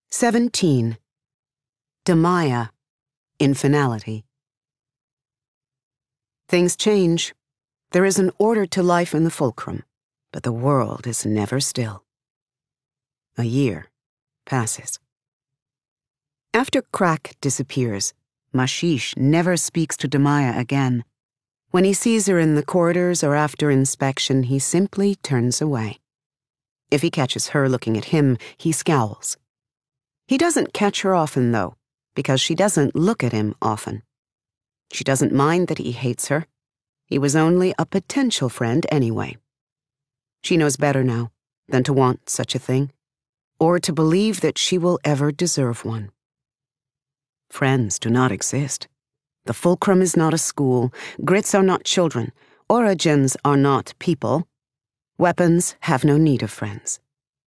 17. Damaya, in finality. Things change. There is an order to life in the fulcrum, but the world is never still. A year passes. After Crack disappears, Mashish never speaks to Damaya again. When he sees her in the corridors or after inspection, he simply turns away. If he catches her looking at him, he scowls. He doesn't catch her often, though, because she doesn't look at him often. She doesn't mind that he hates her. He was only a potential friend anyway. She knows better now than to want such a thing, or to believe that she will ever deserve one. Friends do not exist. The fulcrum is not a school. Grits are not children. Orogens are not people. Weapons have no need of friends.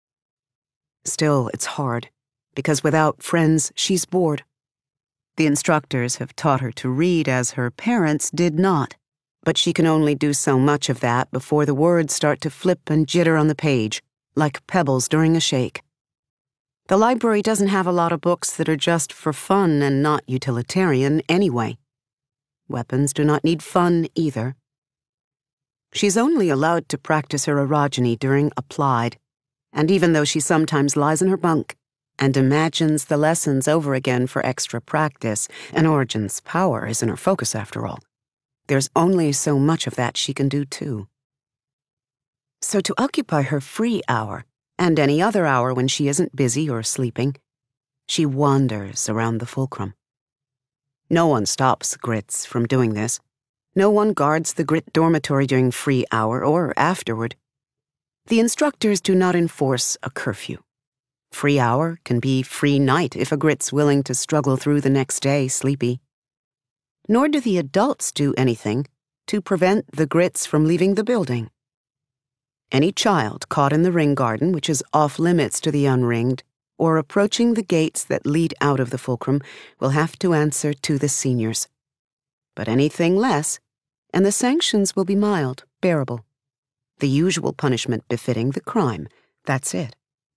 Still, it's hard, because without friends, she's bored. The instructors have taught her to read as her parents did not, but she can only do so much of that before the words start to flip and jitter on the page, like pebbles during a shake. The library doesn't have a lot of books that are just for fun and not utilitarian anyway. Weapons do not need fun either. She's only allowed to practice her orogeny during applied, and even though she sometimes lies in her bunk and imagines the lessons over again for extra practice, and Origen's power is in her focus after all, there's only so much of that she can do too. So to occupy her free hour, and any other hour when she isn't busy or sleeping, she wanders around the fulcrum. No one stops Grits from doing this. No one guards the Grit dormitory during free hour or afterward. The instructors do not enforce a curfew. Free hour can be free night if a Grit's willing to struggle through the next day sleepy. Nor do the adults do anything to prevent the Grits from leaving the building. Any child caught in the ring garden, which is off-limits to the unringed, or approaching the gates that lead out of the fulcrum, will have to answer to the seniors. But anything less, and the sanctions will be mild, bearable. The usual punishment befitting the crime, that's it.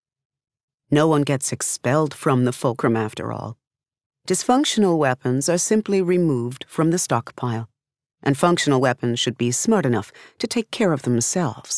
No one gets expelled from the fulcrum after all. Dysfunctional weapons are simply removed from the stockpile, and functional weapons should be smart enough to take care of themselves.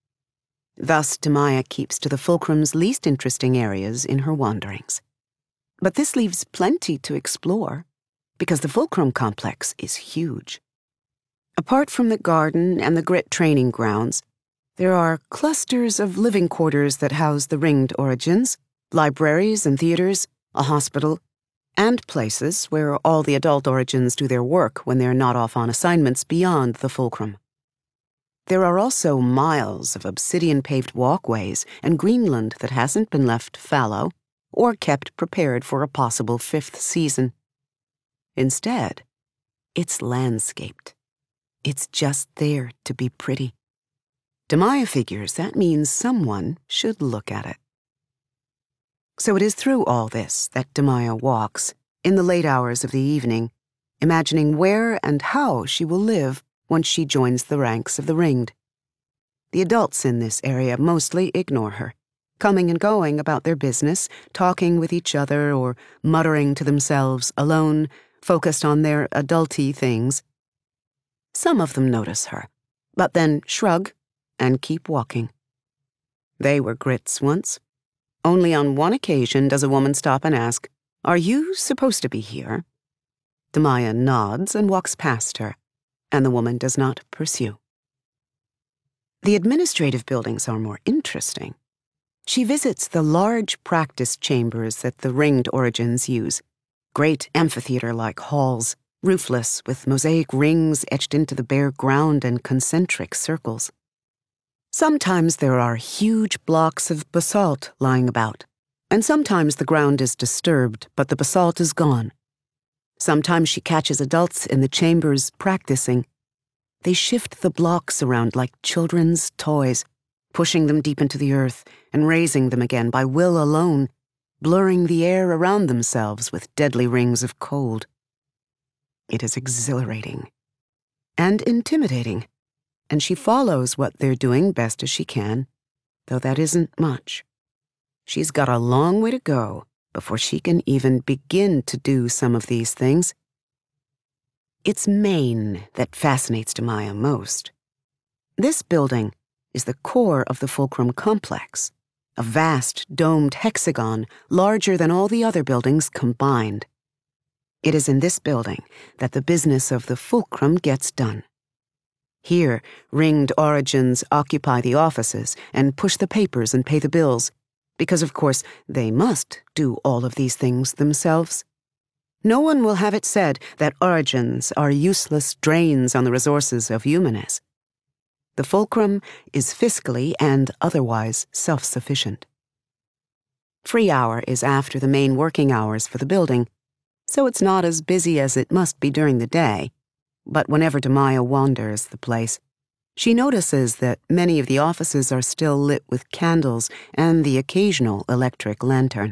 Thus, Damaya keeps to the fulcrum's least interesting areas in her wanderings. But this leaves plenty to explore, because the fulcrum complex is huge. Apart from the garden and the Grit training grounds, there are clusters of living quarters that house the ringed Orogens, libraries and theaters, a hospital, and places where all the adult Orogens do their work when they're not off on assignments beyond the fulcrum. There are also miles of obsidian-paved walkways and Greenland that hasn't been left fallow or kept prepared for a possible fifth season. Instead, it's landscaped. It's just there to be pretty. Damaya figures that means someone should look at it. So it is through all this that Damaya walks, in the late hours of the evening, imagining where and how she will live once she joins the ranks of the ringed. The adults in this area mostly ignore her, coming and going about their business, talking with each other or muttering to themselves alone, focused on their adulty things. Some of them notice her, but then shrug and keep walking. They were Grits once. Only on one occasion does a woman stop and ask, "Are you supposed to be here?" Damaya nods and walks past her, and the woman does not pursue. The administrative buildings are more interesting. She visits the large practice chambers that the ringed Orogens use, great amphitheater-like halls, roofless, with mosaic rings etched into the bare ground and concentric circles. Sometimes there are huge blocks of basalt lying about, and sometimes the ground is disturbed, but the basalt is gone. Sometimes she catches adults in the chambers practicing. They shift the blocks around like children's toys, pushing them deep into the earth and raising them again by will alone, blurring the air around themselves with deadly rings of cold. It is exhilarating and intimidating, and she follows what they're doing best as she can, though that isn't much. She's got a long way to go before she can even begin to do some of these things. It's Maine that fascinates Dimaya most. This building is the core of the Fulcrum complex, a vast domed hexagon larger than all the other buildings combined. It is in this building that the business of the Fulcrum gets done. Here, ringed origins occupy the offices and push the papers and pay the bills, because of course they must do all of these things themselves. No one will have it said that origins are useless drains on the resources of humanists. The Fulcrum is fiscally and otherwise self-sufficient. Free hour is after the main working hours for the building, so it's not as busy as it must be during the day. But whenever Dimaya wanders the place, she notices that many of the offices are still lit with candles and the occasional electric lantern.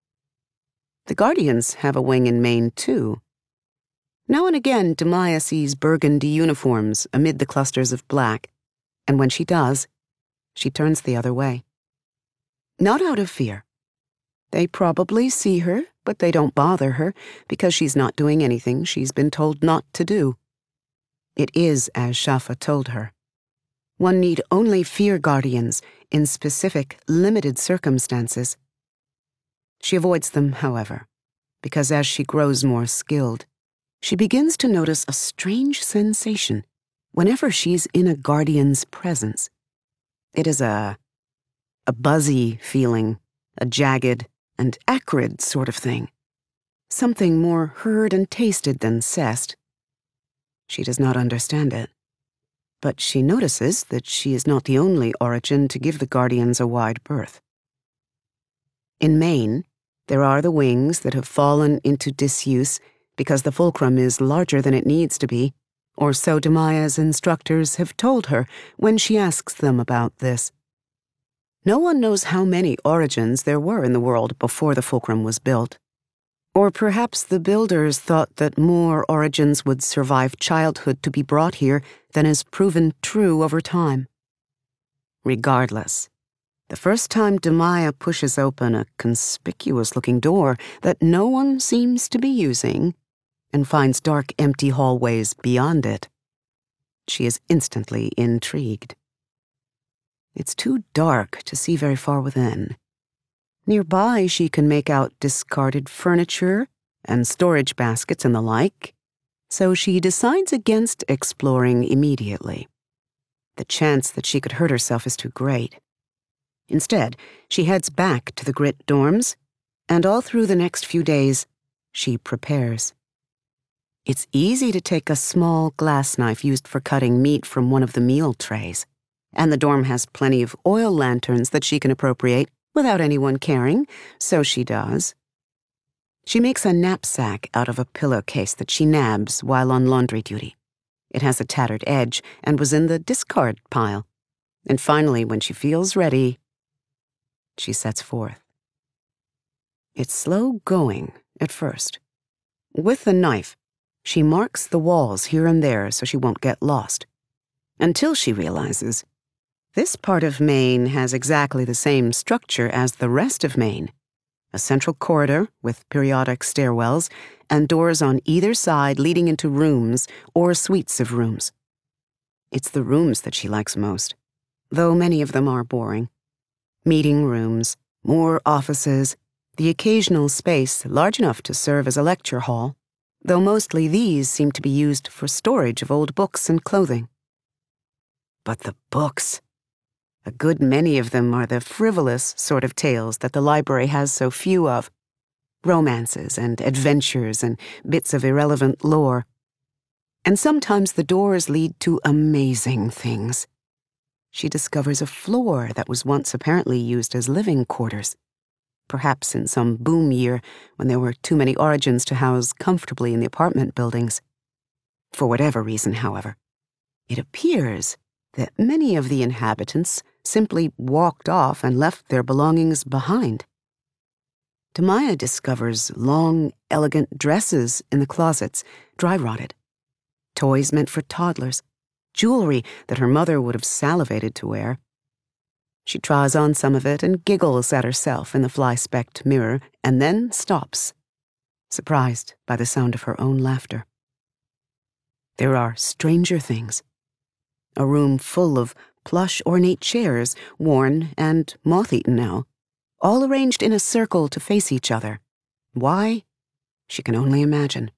The Guardians have a wing in Maine, too. Now and again, Dimaya sees burgundy uniforms amid the clusters of black, and when she does, she turns the other way. Not out of fear. They probably see her, but they don't bother her because she's not doing anything she's been told not to do. It is as Shafa told her. One need only fear Guardians in specific, limited circumstances. She avoids them, however, because as she grows more skilled, she begins to notice a strange sensation whenever she's in a Guardian's presence. It is a buzzy feeling, a jagged and acrid sort of thing, something more heard and tasted than sensed. She does not understand it, but she notices that she is not the only origin to give the Guardians a wide berth. In Maine, there are the wings that have fallen into disuse because the Fulcrum is larger than it needs to be, or so Dimaya's instructors have told her when she asks them about this. No one knows how many origins there were in the world before the Fulcrum was built. Or perhaps the builders thought that more origins would survive childhood to be brought here than is proven true over time. Regardless, the first time Dimaya pushes open a conspicuous-looking door that no one seems to be using and finds dark, empty hallways beyond it, she is instantly intrigued. It's too dark to see very far within. Nearby, she can make out discarded furniture and storage baskets and the like, so she decides against exploring immediately. The chance that she could hurt herself is too great. Instead, she heads back to the Grit dorms, and all through the next few days, she prepares. It's easy to take a small glass knife used for cutting meat from one of the meal trays, and the dorm has plenty of oil lanterns that she can appropriate without anyone caring, so she does. She makes a knapsack out of a pillowcase that she nabs while on laundry duty. It has a tattered edge and was in the discard pile. And finally, when she feels ready, she sets forth. It's slow going at first. With the knife, she marks the walls here and there so she won't get lost, until she realizes this part of Maine has exactly the same structure as the rest of Maine, a central corridor with periodic stairwells and doors on either side leading into rooms or suites of rooms. It's the rooms that she likes most, though many of them are boring. Meeting rooms, more offices, the occasional space large enough to serve as a lecture hall, though mostly these seem to be used for storage of old books and clothing. But the books! A good many of them are the frivolous sort of tales that the library has so few of. Romances and adventures and bits of irrelevant lore. And sometimes the doors lead to amazing things. She discovers a floor that was once apparently used as living quarters. Perhaps in some boom year when there were too many origins to house comfortably in the apartment buildings. For whatever reason, however, it appears that many of the inhabitants simply walked off and left their belongings behind. Dimaya discovers long, elegant dresses in the closets, dry-rotted, toys meant for toddlers, jewelry that her mother would have salivated to wear. She tries on some of it and giggles at herself in the fly-specked mirror, and then stops, surprised by the sound of her own laughter. There are stranger things. A room full of plush ornate chairs, worn and moth-eaten now, all arranged in a circle to face each other. Why? She can only imagine.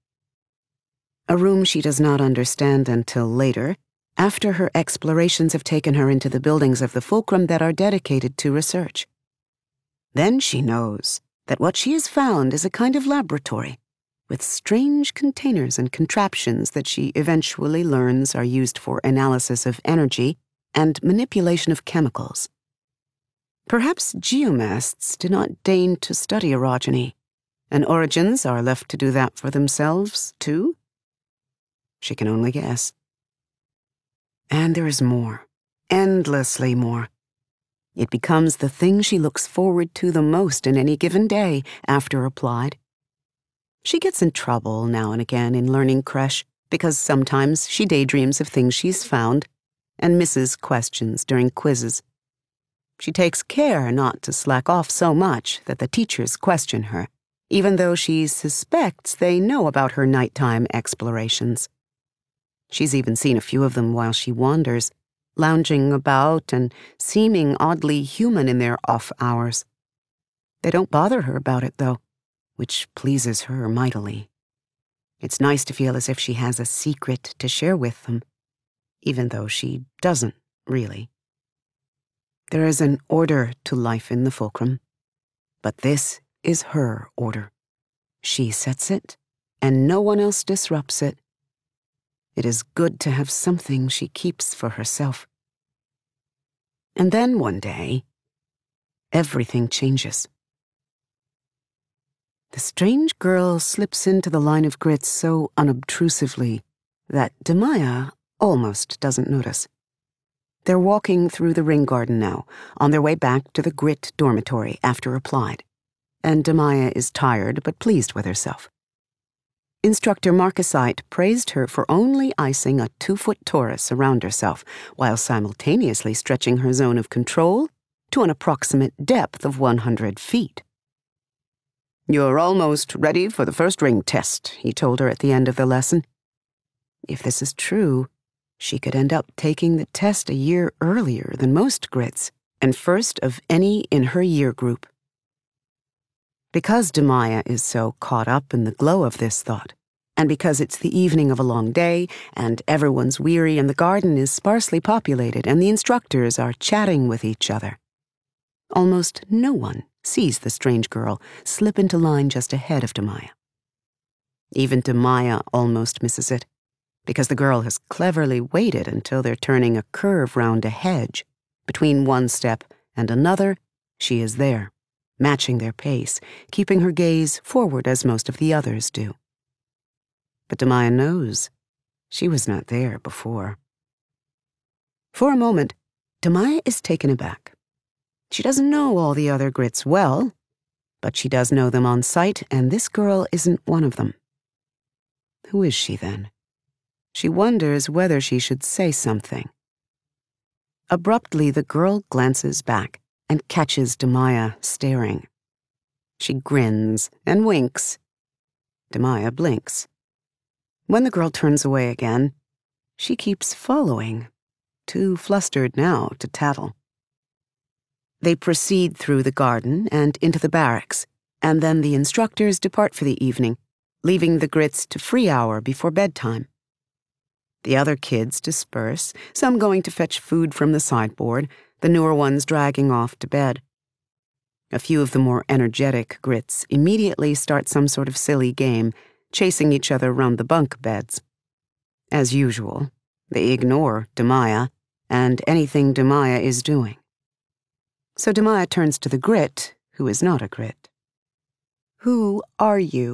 A room she does not understand until later, after her explorations have taken her into the buildings of the Fulcrum that are dedicated to research. Then she knows that what she has found is a kind of laboratory, with strange containers and contraptions that she eventually learns are used for analysis of energy and manipulation of chemicals. Perhaps geomasts did not deign to study orogeny, and Origins are left to do that for themselves, too? She can only guess. And there is more, endlessly more. It becomes the thing she looks forward to the most in any given day after Applied. She gets in trouble now and again in learning creche because sometimes she daydreams of things she's found and misses questions during quizzes. She takes care not to slack off so much that the teachers question her, even though she suspects they know about her nighttime explorations. She's even seen a few of them while she wanders, lounging about and seeming oddly human in their off hours. They don't bother her about it, though, which pleases her mightily. It's nice to feel as if she has a secret to share with them, even though she doesn't, really. There is an order to life in the Fulcrum, but this is her order. She sets it, and no one else disrupts it. It is good to have something she keeps for herself. And then one day, everything changes. The strange girl slips into the line of grits so unobtrusively that Demaya almost doesn't notice. They're walking through the ring garden now, on their way back to the grit dormitory after Applied, and Demaya is tired but pleased with herself. Instructor Marcasite praised her for only icing a 2-foot torus around herself, while simultaneously stretching her zone of control to an approximate depth of 100 feet. "You're almost ready for the first ring test," he told her at the end of the lesson. If this is true, she could end up taking the test a year earlier than most grits, and first of any in her year group. Because Demaya is so caught up in the glow of this thought, and because it's the evening of a long day, and everyone's weary and the garden is sparsely populated and the instructors are chatting with each other, almost no one sees the strange girl slip into line just ahead of Demaya. Even Demaya almost misses it, because the girl has cleverly waited until they're turning a curve round a hedge. Between one step and another, she is there, matching their pace, keeping her gaze forward as most of the others do. But Demaya knows she was not there before. For a moment, Demaya is taken aback. She doesn't know all the other grits well, but she does know them on sight, and this girl isn't one of them. Who is she, then? She wonders whether she should say something. Abruptly, the girl glances back and catches Demaya staring. She grins and winks. Demaya blinks. When the girl turns away again, she keeps following, too flustered now to tattle. They proceed through the garden and into the barracks, and then the instructors depart for the evening, leaving the grits to free hour before bedtime. The other kids disperse, some going to fetch food from the sideboard, the newer ones dragging off to bed. A few of the more energetic grits immediately start some sort of silly game, chasing each other round the bunk beds. As usual, they ignore Demaya and anything Demaya is doing. So Demaya turns to the grit, who is not a grit. "Who are you?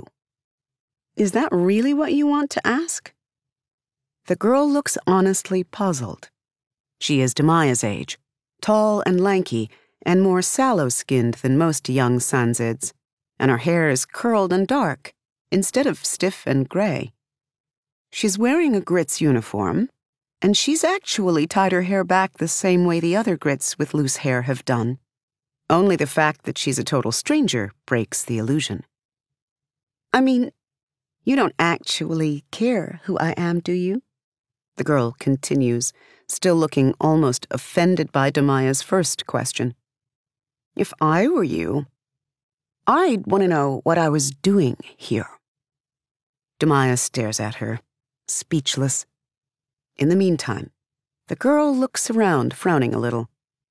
Is that really what you want to ask?" The girl looks honestly puzzled. She is Demaya's age, tall and lanky, and more sallow-skinned than most young Sanzids, and her hair is curled and dark, instead of stiff and gray. She's wearing a grits uniform, and she's actually tied her hair back the same way the other Grits with loose hair have done. Only the fact that she's a total stranger breaks the illusion. I mean, you don't actually care who I am, do you? The girl continues, still looking almost offended by Demaya's first question. If I were you, I'd want to know what I was doing here. Demaya stares at her, speechless. In the meantime, the girl looks around, frowning a little.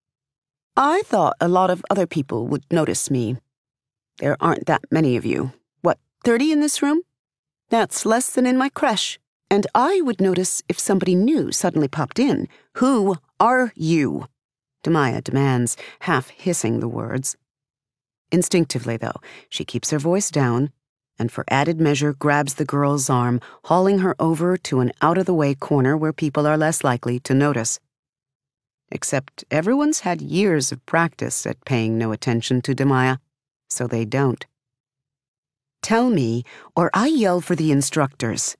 I thought a lot of other people would notice me. There aren't that many of you. What, 30 in this room? That's less than in my creche. And I would notice if somebody new suddenly popped in. Who are you? Demaya demands, half hissing the words. Instinctively, though, she keeps her voice down, and for added measure grabs the girl's arm, hauling her over to an out-of-the-way corner where people are less likely to notice. Except everyone's had years of practice at paying no attention to Demaya, so they don't. Tell me, or I yell for the instructors.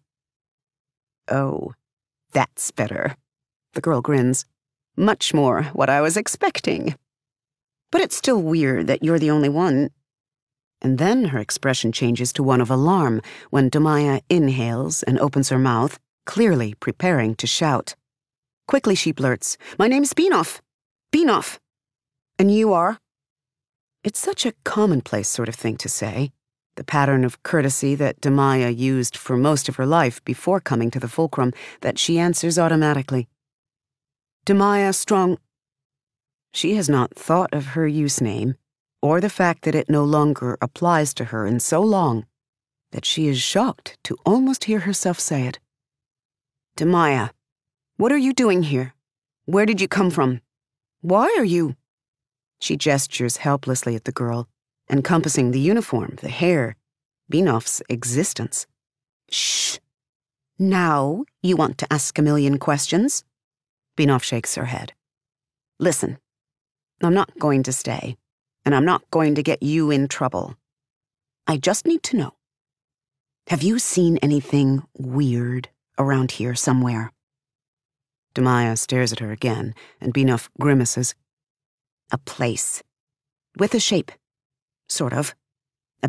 Oh, that's better. The girl grins. Much more what I was expecting. But it's still weird that you're the only one. And then her expression changes to one of alarm when Demaya inhales and opens her mouth, clearly preparing to shout. Quickly she blurts, My name's Beanoff. Beanoff. And you are? It's such a commonplace sort of thing to say, the pattern of courtesy that Demaya used for most of her life before coming to the fulcrum, that she answers automatically. Demaya Strong. She has not thought of her use name, or the fact that it no longer applies to her in so long that she is shocked to almost hear herself say it. Demaya, what are you doing here? Where did you come from? Why are you? She gestures helplessly at the girl, encompassing the uniform, the hair, Beanoff's existence. Shh. Now you want to ask a million questions? Beanoff shakes her head. Listen, I'm not going to stay, and I'm not going to get you in trouble. I just need to know. Have you seen anything weird around here somewhere? Demaya stares at her again, and Beanoff grimaces. A place. With a shape. Sort of. A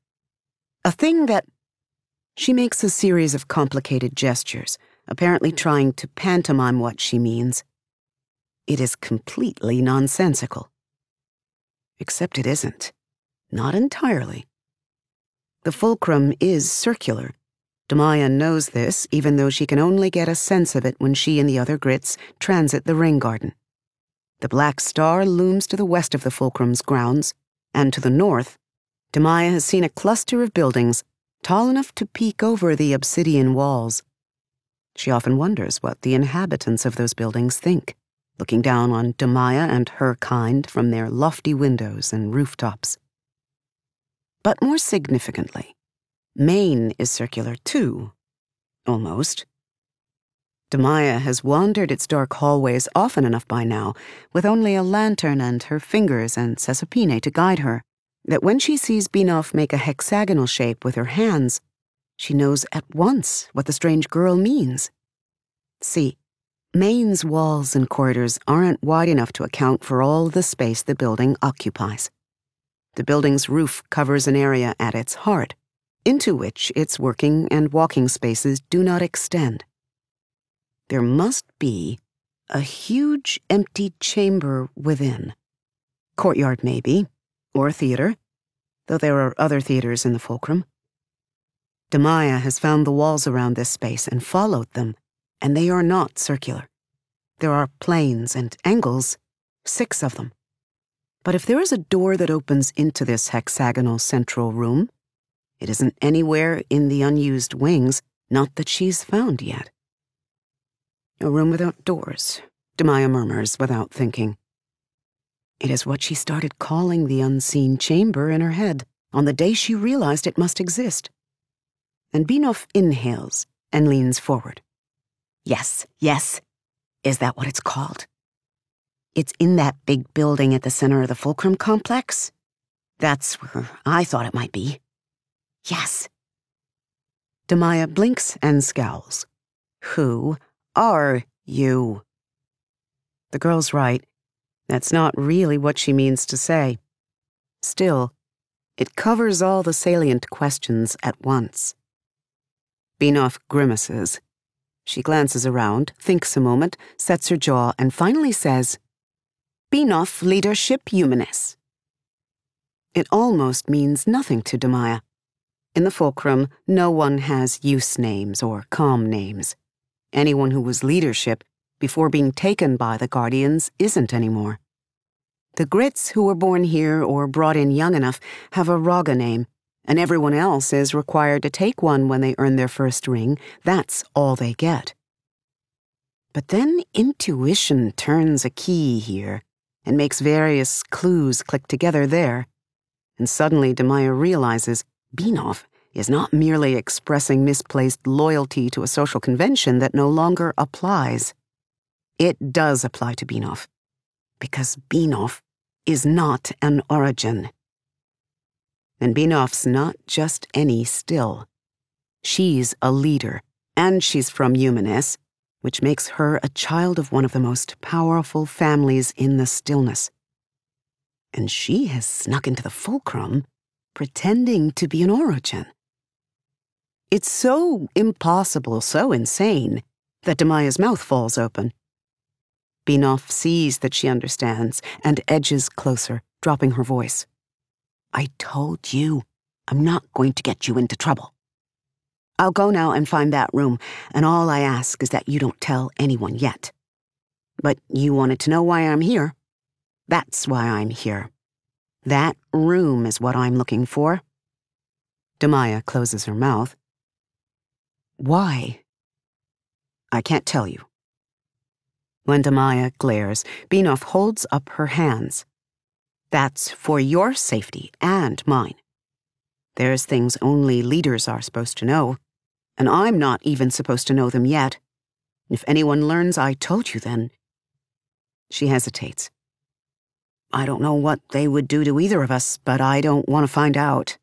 thing that... She makes a series of complicated gestures, apparently trying to pantomime what she means. It is completely nonsensical. Except it isn't. Not entirely. The fulcrum is circular. Demaya knows this, even though she can only get a sense of it when she and the other Grits transit the Ring Garden. The Black Star looms to the west of the fulcrum's grounds, and to the north, Demaya has seen a cluster of buildings tall enough to peek over the obsidian walls. She often wonders what the inhabitants of those buildings think, looking down on Demaya and her kind from their lofty windows and rooftops. But more significantly, Maine is circular too, almost. Demaya has wandered its dark hallways often enough by now, with only a lantern and her fingers and Cesopine to guide her, that when she sees Beanoff make a hexagonal shape with her hands, she knows at once what the strange girl means. See, Maine's walls and corridors aren't wide enough to account for all the space the building occupies. The building's roof covers an area at its heart, into which its working and walking spaces do not extend. There must be a huge empty chamber within. Courtyard, maybe, or theater, though there are other theaters in the fulcrum. Demaya has found the walls around this space and followed them, and they are not circular. There are planes and angles, 6 of them. But if there is a door that opens into this hexagonal central room, it isn't anywhere in the unused wings, not that she's found yet. A room without doors, Demaya murmurs without thinking. It is what she started calling the unseen chamber in her head on the day she realized it must exist. And Beanoff inhales and leans forward. Yes. Is that what it's called? It's in that big building at the center of the fulcrum complex? That's where I thought it might be. Yes. Demaya blinks and scowls. Who are You. The girl's right. That's not really what she means to say. Still, it covers all the salient questions at once. Benioff grimaces. She glances around, thinks a moment, sets her jaw, and finally says, Benioff Leadership Humanus. It almost means nothing to Demaya. In the Fulcrum, no one has use names or com names. Anyone who was leadership before being taken by the Guardians isn't anymore. The Grits who were born here or brought in young enough have a Raga name, and everyone else is required to take one when they earn their first ring. That's all they get. But then intuition turns a key here and makes various clues click together there. And suddenly Demaya realizes Benioff is not merely expressing misplaced loyalty to a social convention that no longer applies. It does apply to Benioff, because Benioff is not an origin. And Benioff's not just any still. She's a leader, and she's from Humanus, which makes her a child of one of the most powerful families in the stillness. And she has snuck into the Fulcrum, pretending to be an origin. It's so impossible, so insane, that Demaya's mouth falls open. Benioff sees that she understands and edges closer, dropping her voice. I told you, I'm not going to get you into trouble. I'll go now and find that room, and all I ask is that you don't tell anyone yet. But you wanted to know why I'm here. That's why I'm here. That room is what I'm looking for. Demaya closes her mouth. Why? I can't tell you. When Demaya glares, Benioff holds up her hands. That's for your safety and mine. There's things only leaders are supposed to know, and I'm not even supposed to know them yet. If anyone learns I told you, then... She hesitates. I don't know what they would do to either of us, but I don't want to find out.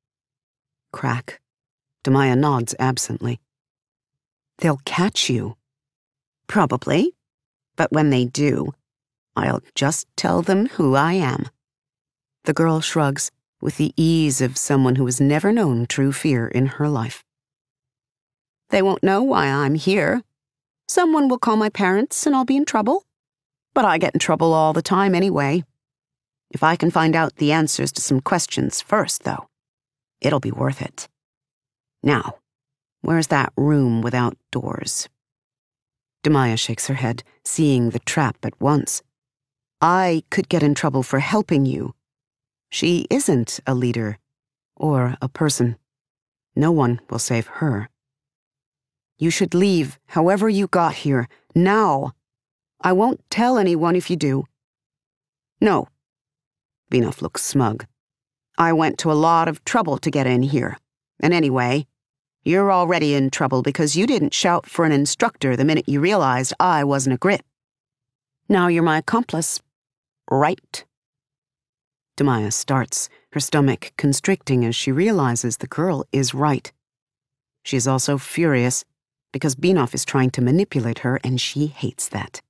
Crack. Demaya nods absently. They'll catch you. Probably. But when they do, I'll just tell them who I am. The girl shrugs with the ease of someone who has never known true fear in her life. They won't know why I'm here. Someone will call my parents and I'll be in trouble. But I get in trouble all the time anyway. If I can find out the answers to some questions first, though, it'll be worth it. Now, where's that room without doors? Demaya shakes her head, seeing the trap at once. I could get in trouble for helping you. She isn't a leader or a person. No one will save her. You should leave however you got here, now. I won't tell anyone if you do. No. Benioff looks smug. I went to a lot of trouble to get in here. And anyway, you're already in trouble because you didn't shout for an instructor the minute you realized I wasn't a Grit. Now you're my accomplice, right? Demaya starts, her stomach constricting as she realizes the girl is right. She is also furious because Benioff is trying to manipulate her and she hates that.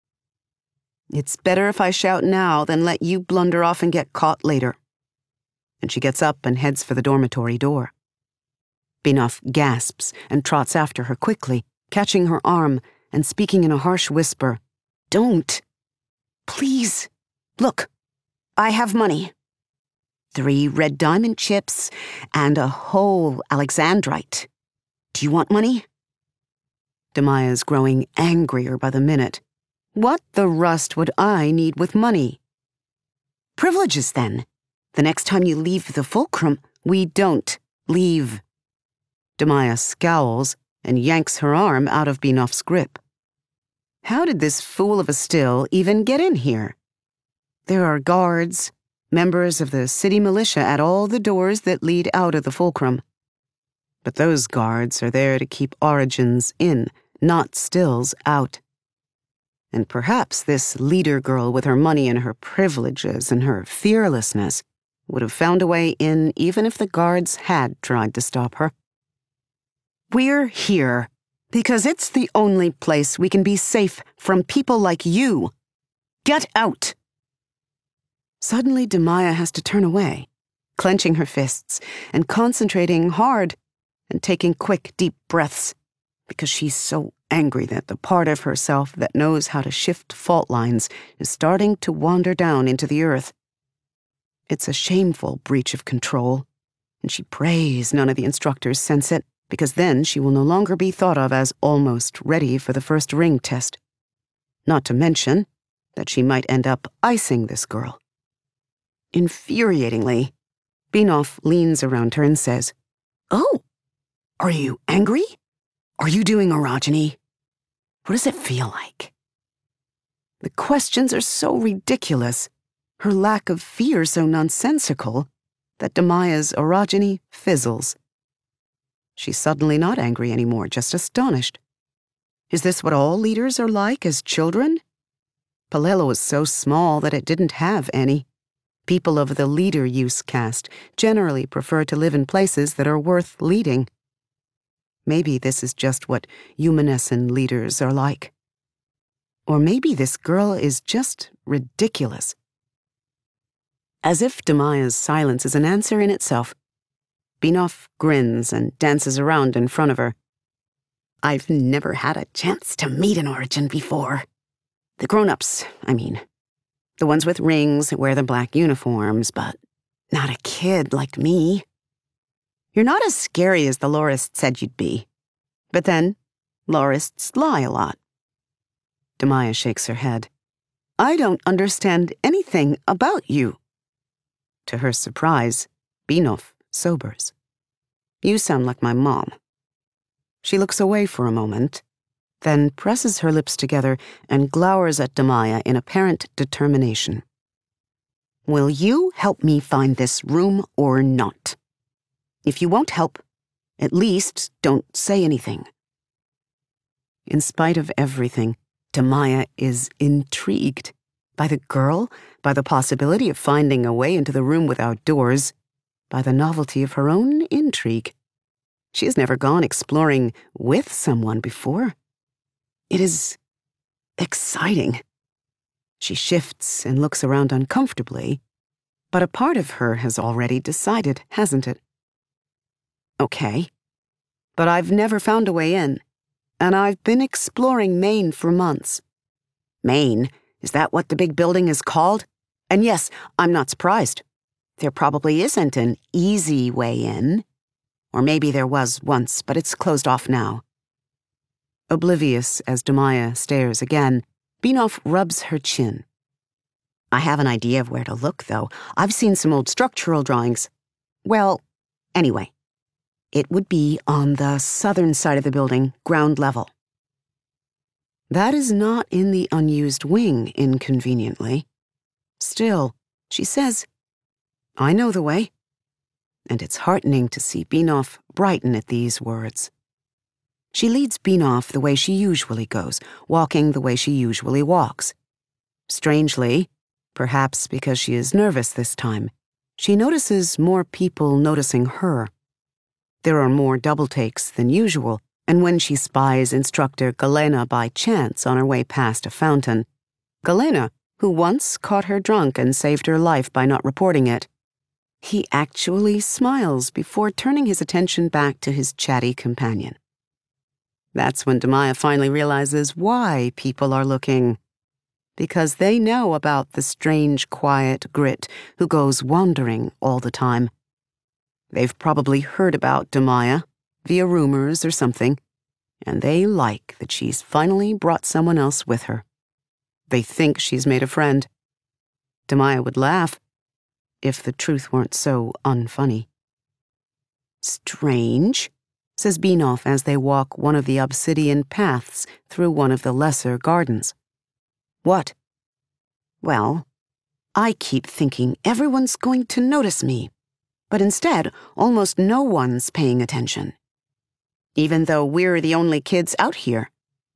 It's better if I shout now than let you blunder off and get caught later. And she gets up and heads for the dormitory door. Benioff gasps and trots after her quickly, catching her arm and speaking in a harsh whisper. Don't. Please. Look, I have money. 3 red diamond chips and a whole Alexandrite. Do you want money? Demaya's growing angrier by the minute. What the rust would I need with money? Privileges, then. The next time you leave the Fulcrum, we don't leave. Demaya scowls and yanks her arm out of Benioff's grip. How did this fool of a Still even get in here? There are guards, members of the city militia at all the doors that lead out of the Fulcrum. But those guards are there to keep Origins in, not Stills out. And perhaps this leader girl with her money and her privileges and her fearlessness would have found a way in even if the guards had tried to stop her. We're here, Because it's the only place we can be safe from people like you. Get out! Suddenly, Demaya has to turn away, clenching her fists and concentrating hard and taking quick, deep breaths, because she's so angry that the part of herself that knows how to shift fault lines is starting to wander down into the earth. It's a shameful breach of control, and she prays none of the instructors sense it, because then she will no longer be thought of as almost ready for the first ring test. Not to mention that she might end up icing this girl. Infuriatingly, Benioff leans around her and says, "Oh, are you angry? Are you doing orogeny? What does it feel like?" The questions are so ridiculous, her lack of fear so nonsensical, that Demaya's orogeny fizzles. She's suddenly not angry anymore, just astonished. Is this what all leaders are like as children? Palelo was so small that it didn't have any. People of the leader use caste generally prefer to live in places that are worth leading. Maybe this is just what Humanescent leaders are like. Or maybe this girl is just ridiculous. As if Demaya's silence is an answer in itself, Benioff grins and dances around in front of her. "I've never had a chance to meet an Origin before. The grown-ups, I mean. The ones with rings that wear the black uniforms, but not a kid like me. You're not as scary as the Lorists said you'd be. But then, Lorists lie a lot." Demaya shakes her head. "I don't understand anything about you." To her surprise, Benioff sobers. "You sound like my mom." She looks away for a moment, then presses her lips together and glowers at Demaya in apparent determination. "Will you help me find this room or not? If you won't help, at least don't say anything." In spite of everything, Demaya is intrigued by the girl, by the possibility of finding a way into the room without doors, by the novelty of her own intrigue. She has never gone exploring with someone before. It is exciting. She shifts and looks around uncomfortably, but a part of her has already decided, hasn't it? "Okay, but I've never found a way in, and I've been exploring Maine for months." "Maine? Is that what the big building is called? And yes, I'm not surprised. There probably isn't an easy way in. Or maybe there was once, but it's closed off now." Oblivious as Demaya stares again, Benioff rubs her chin. "I have an idea of where to look, though. I've seen some old structural drawings. Well, anyway, it would be on the southern side of the building, ground level." That is not in the unused wing, inconveniently. Still, she says, "I know the way." And it's heartening to see Benioff brighten at these words. She leads Benioff the way she usually goes, walking the way she usually walks. Strangely, perhaps because she is nervous this time, she notices more people noticing her. There are more double takes than usual, and when she spies instructor Galena by chance on her way past a fountain, Galena, who once caught her drunk and saved her life by not reporting it, he actually smiles before turning his attention back to his chatty companion. That's when Demaya finally realizes why people are looking. Because they know about the strange, quiet Grit who goes wandering all the time. They've probably heard about Demaya, via rumors or something, and they like that she's finally brought someone else with her. They think she's made a friend. Demaya would laugh, if the truth weren't so unfunny. "Strange," says Benioff as they walk one of the obsidian paths through one of the lesser gardens. "What?" "Well, I keep thinking everyone's going to notice me, but instead, almost no one's paying attention. Even though we're the only kids out here."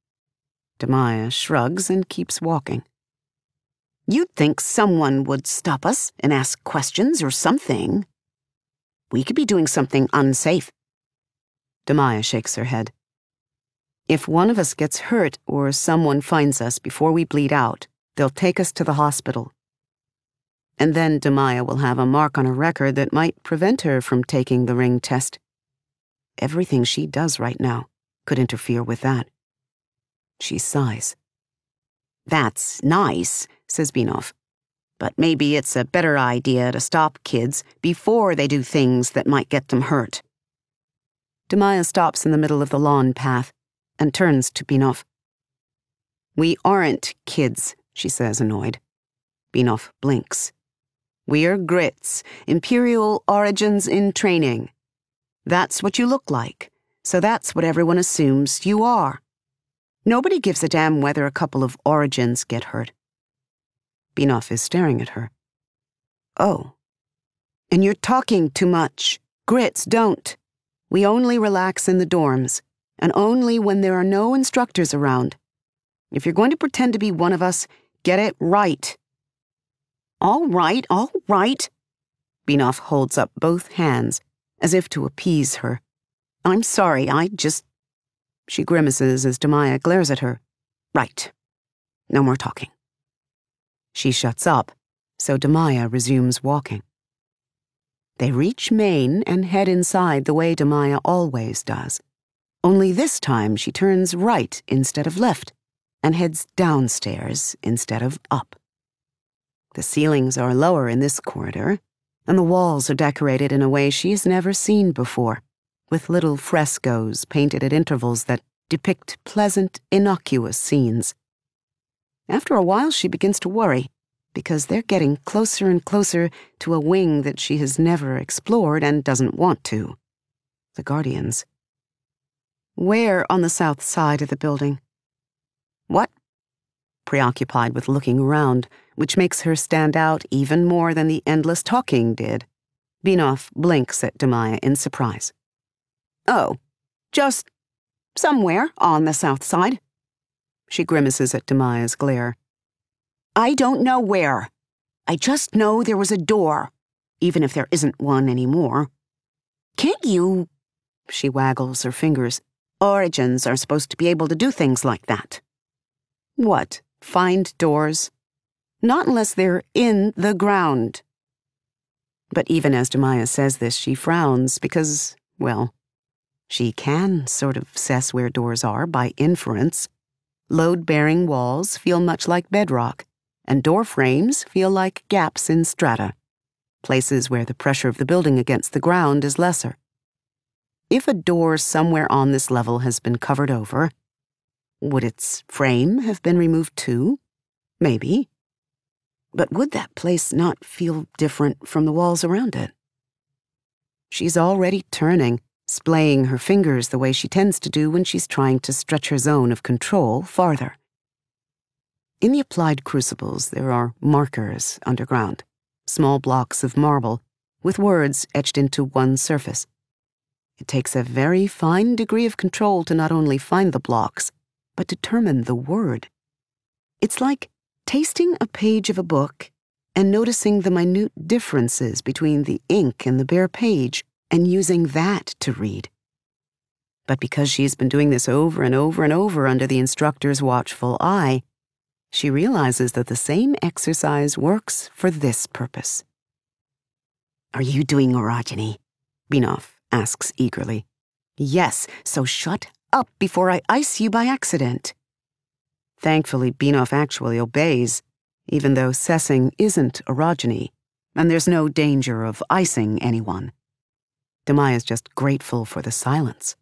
Demaya shrugs and keeps walking. "You'd think someone would stop us and ask questions or something. We could be doing something unsafe." Demaya shakes her head. If one of us gets hurt or someone finds us before we bleed out, they'll take us to the hospital. And then Demaya will have a mark on her record that might prevent her from taking the ring test. Everything she does right now could interfere with that. She sighs. "That's nice," says Binov. "But maybe it's a better idea to stop kids before they do things that might get them hurt." Demaya stops in the middle of the lawn path and turns to Binov. "We aren't kids," she says, annoyed. Binov blinks. "We're Grits, Imperial Origins in training. That's what you look like, so that's what everyone assumes you are. Nobody gives a damn whether a couple of Origins get hurt." Binov is staring at her. "Oh. And you're talking too much. Grits don't. We only relax in the dorms, and only when there are no instructors around. If you're going to pretend to be one of us, get it right." All right. Binov holds up both hands, as if to appease her. "I'm sorry, She grimaces as Demaya glares at her. "Right. No more talking." She shuts up, so Demaya resumes walking. They reach Main and head inside the way Demaya always does. Only this time she turns right instead of left, and heads downstairs instead of up. The ceilings are lower in this corridor, and the walls are decorated in a way she's never seen before, with little frescoes painted at intervals that depict pleasant, innocuous scenes. After a while, she begins to worry, because they're getting closer and closer to a wing that she has never explored and doesn't want to. The Guardians. "Where on the south side of the building?" "What?" Preoccupied with looking around, which makes her stand out even more than the endless talking did, Binov blinks at Demaya in surprise. "Oh, just somewhere on the south side." She grimaces at Demaya's glare. "I don't know where. I just know there was a door, even if there isn't one anymore. Can't you—" She waggles her fingers. "Origins are supposed to be able to do things like that." "What, find doors?" "Not unless they're in the ground." But even as Demaya says this, she frowns because, well, she can sort of assess where doors are by inference. Load-bearing walls feel much like bedrock, and door frames feel like gaps in strata, places where the pressure of the building against the ground is lesser. If a door somewhere on this level has been covered over, would its frame have been removed too? Maybe. But would that place not feel different from the walls around it? She's already turning, splaying her fingers the way she tends to do when she's trying to stretch her zone of control farther. In the applied crucibles, there are markers underground, small blocks of marble, with words etched into one surface. It takes a very fine degree of control to not only find the blocks, but determine the word. It's like tasting a page of a book and noticing the minute differences between the ink and the bare page and using that to read. But because she's been doing this over and over and over under the instructor's watchful eye, she realizes that the same exercise works for this purpose. "Are you doing orogeny?" Binov asks eagerly. "Yes, so shut up before I ice you by accident." Thankfully, Binov actually obeys, even though sessing isn't orogeny, and there's no danger of icing anyone. Demaya's just grateful for the silence.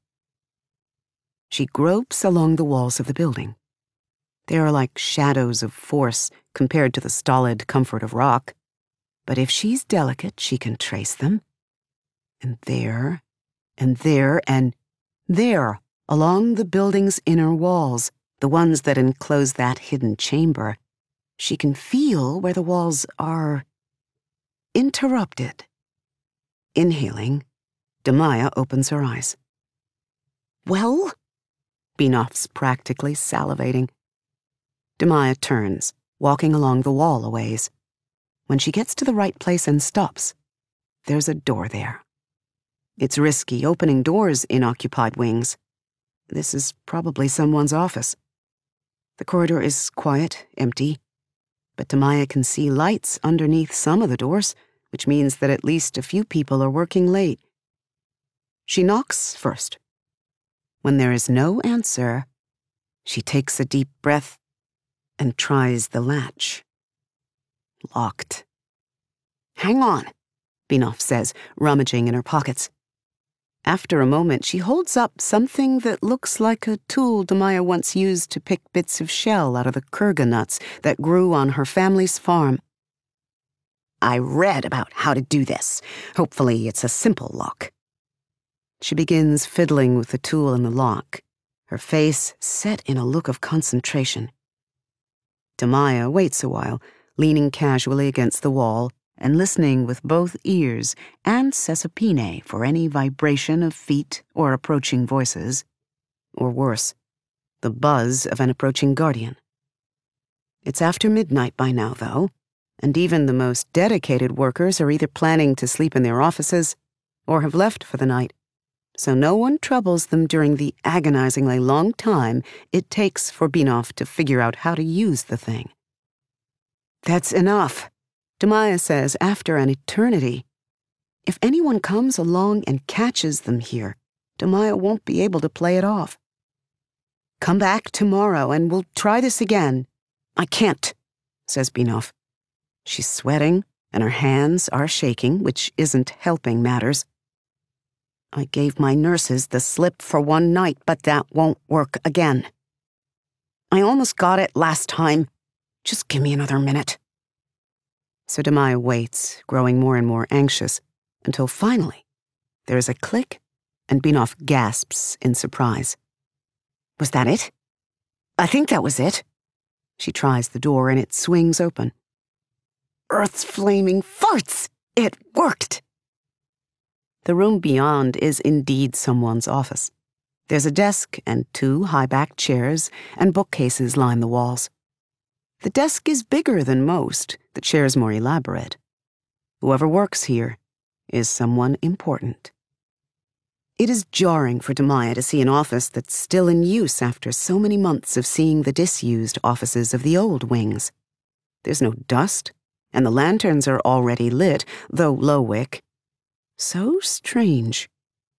She gropes along the walls of the building. They are like shadows of force compared to the stolid comfort of rock, but if she's delicate, she can trace them. And there, and there, and there, along the building's inner walls, the ones that enclose that hidden chamber, she can feel where the walls are interrupted. Inhaling, Demaya opens her eyes. "Well?" Binov's practically salivating. Demaya turns, walking along the wall a ways. When she gets to the right place and stops, there's a door there. It's risky opening doors in occupied wings. This is probably someone's office. The corridor is quiet, empty, but Demaya can see lights underneath some of the doors, which means that at least a few people are working late. She knocks first. When there is no answer, she takes a deep breath and tries the latch. Locked. "Hang on," Binoff says, rummaging in her pockets. After a moment, she holds up something that looks like a tool Demaya once used to pick bits of shell out of the kurga nuts that grew on her family's farm. "I read about how to do this. Hopefully it's a simple lock." She begins fiddling with the tool in the lock, her face set in a look of concentration. Demaya waits a while, leaning casually against the wall and listening with both ears and Sesapine for any vibration of feet or approaching voices, or worse, the buzz of an approaching guardian. It's after midnight by now, though, and even the most dedicated workers are either planning to sleep in their offices or have left for the night, so no one troubles them during the agonizingly long time it takes for Binoff to figure out how to use the thing. "That's enough," Demaya says after an eternity. If anyone comes along and catches them here, Demaya won't be able to play it off. "Come back tomorrow and we'll try this again." "I can't," says Binoff. She's sweating and her hands are shaking, which isn't helping matters. "I gave my nurses the slip for one night, but that won't work again. I almost got it last time. Just give me another minute." So Demaya waits, growing more and more anxious, until finally there is a click and Binoff gasps in surprise. "Was that it? I think that was it." She tries the door and it swings open. "Earth's flaming farts! It worked!" The room beyond is indeed someone's office. There's a desk and 2 high-backed chairs, and bookcases line the walls. The desk is bigger than most, the chairs more elaborate. Whoever works here is someone important. It is jarring for Demaya to see an office that's still in use after so many months of seeing the disused offices of the old wings. There's no dust, and the lanterns are already lit, though low wick. So strange.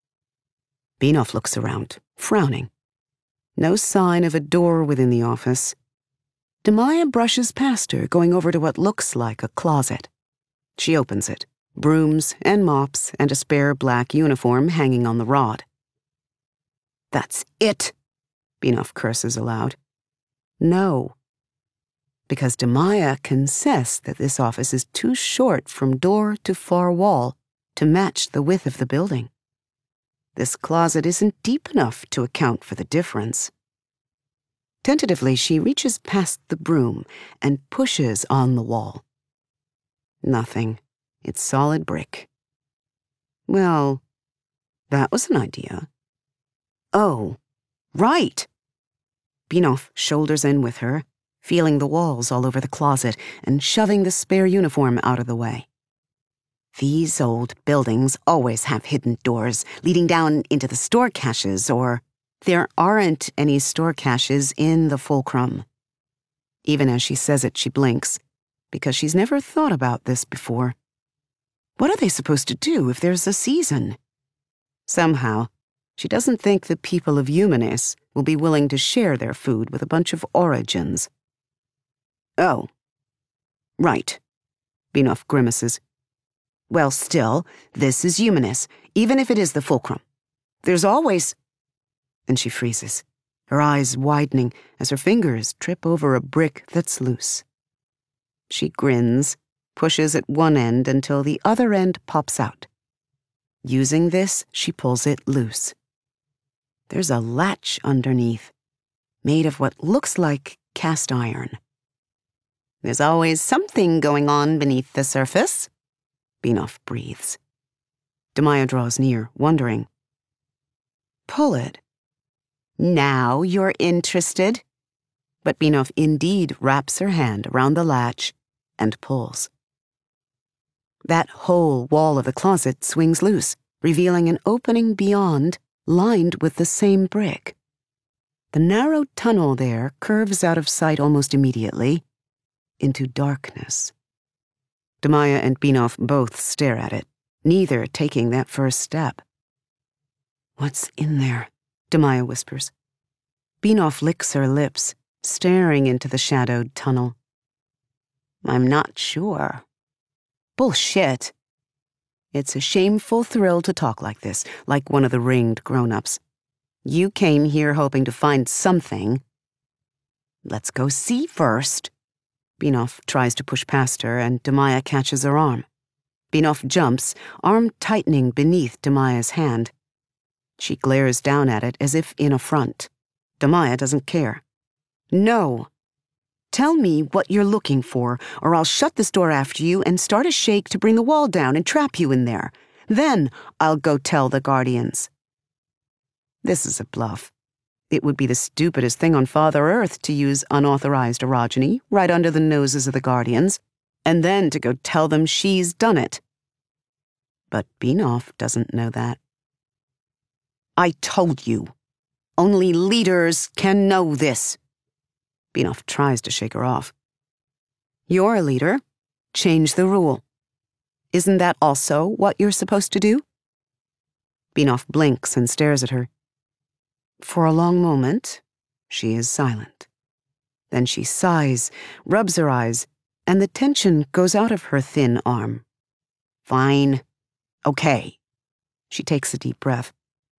Binoff looks around, frowning. No sign of a door within the office. Demaya brushes past her, going over to what looks like a closet. She opens it, brooms and mops and a spare black uniform hanging on the rod. "That's it," Binoff curses aloud. No. Because Demaya can sense that this office is too short from door to far wall to match the width of the building. This closet isn't deep enough to account for the difference. Tentatively, she reaches past the broom and pushes on the wall. Nothing. It's solid brick. Well, that was an idea. Oh, right. Binoff shoulders in with her, feeling the walls all over the closet and shoving the spare uniform out of the way. These old buildings always have hidden doors leading down into the store caches, or there aren't any store caches in the Fulcrum. Even as she says it, she blinks, because she's never thought about this before. What are they supposed to do if there's a season? Somehow, she doesn't think the people of Eumenes will be willing to share their food with a bunch of origins. Oh, right, Binoff grimaces. Well, still, this is Eumenes, even if it is the Fulcrum. There's always... And she freezes, her eyes widening as her fingers trip over a brick that's loose. She grins, pushes at one end until the other end pops out. Using this, she pulls it loose. There's a latch underneath, made of what looks like cast iron. There's always something going on beneath the surface, Binoff breathes. Demaya draws near, wondering. Pull it. Now you're interested? But Binoff indeed wraps her hand around the latch and pulls. That whole wall of the closet swings loose, revealing an opening beyond, lined with the same brick. The narrow tunnel there curves out of sight almost immediately into darkness. Demaya and Beanoff both stare at it, neither taking that first step. "What's in there?" Demaya whispers. Beanoff licks her lips, staring into the shadowed tunnel. "I'm not sure." "Bullshit." It's a shameful thrill to talk like this, like one of the ringed grown-ups. You came here hoping to find something. "Let's go see first." Beanoff tries to push past her, and Demaya catches her arm. Beanoff jumps, arm tightening beneath Demaya's hand. She glares down at it as if in affront. Demaya doesn't care. "No. Tell me what you're looking for, or I'll shut this door after you and start a shake to bring the wall down and trap you in there. Then I'll go tell the Guardians." This is a bluff. It would be the stupidest thing on Father Earth to use unauthorized orogeny right under the noses of the Guardians, and then to go tell them she's done it. But Beanoff doesn't know that. "I told you. Only leaders can know this." Beanoff tries to shake her off. "You're a leader. Change the rule. Isn't that also what you're supposed to do?" Beanoff blinks and stares at her. For a long moment, she is silent. Then she sighs, rubs her eyes, and the tension goes out of her thin arm. "Fine. Okay." She takes a deep breath.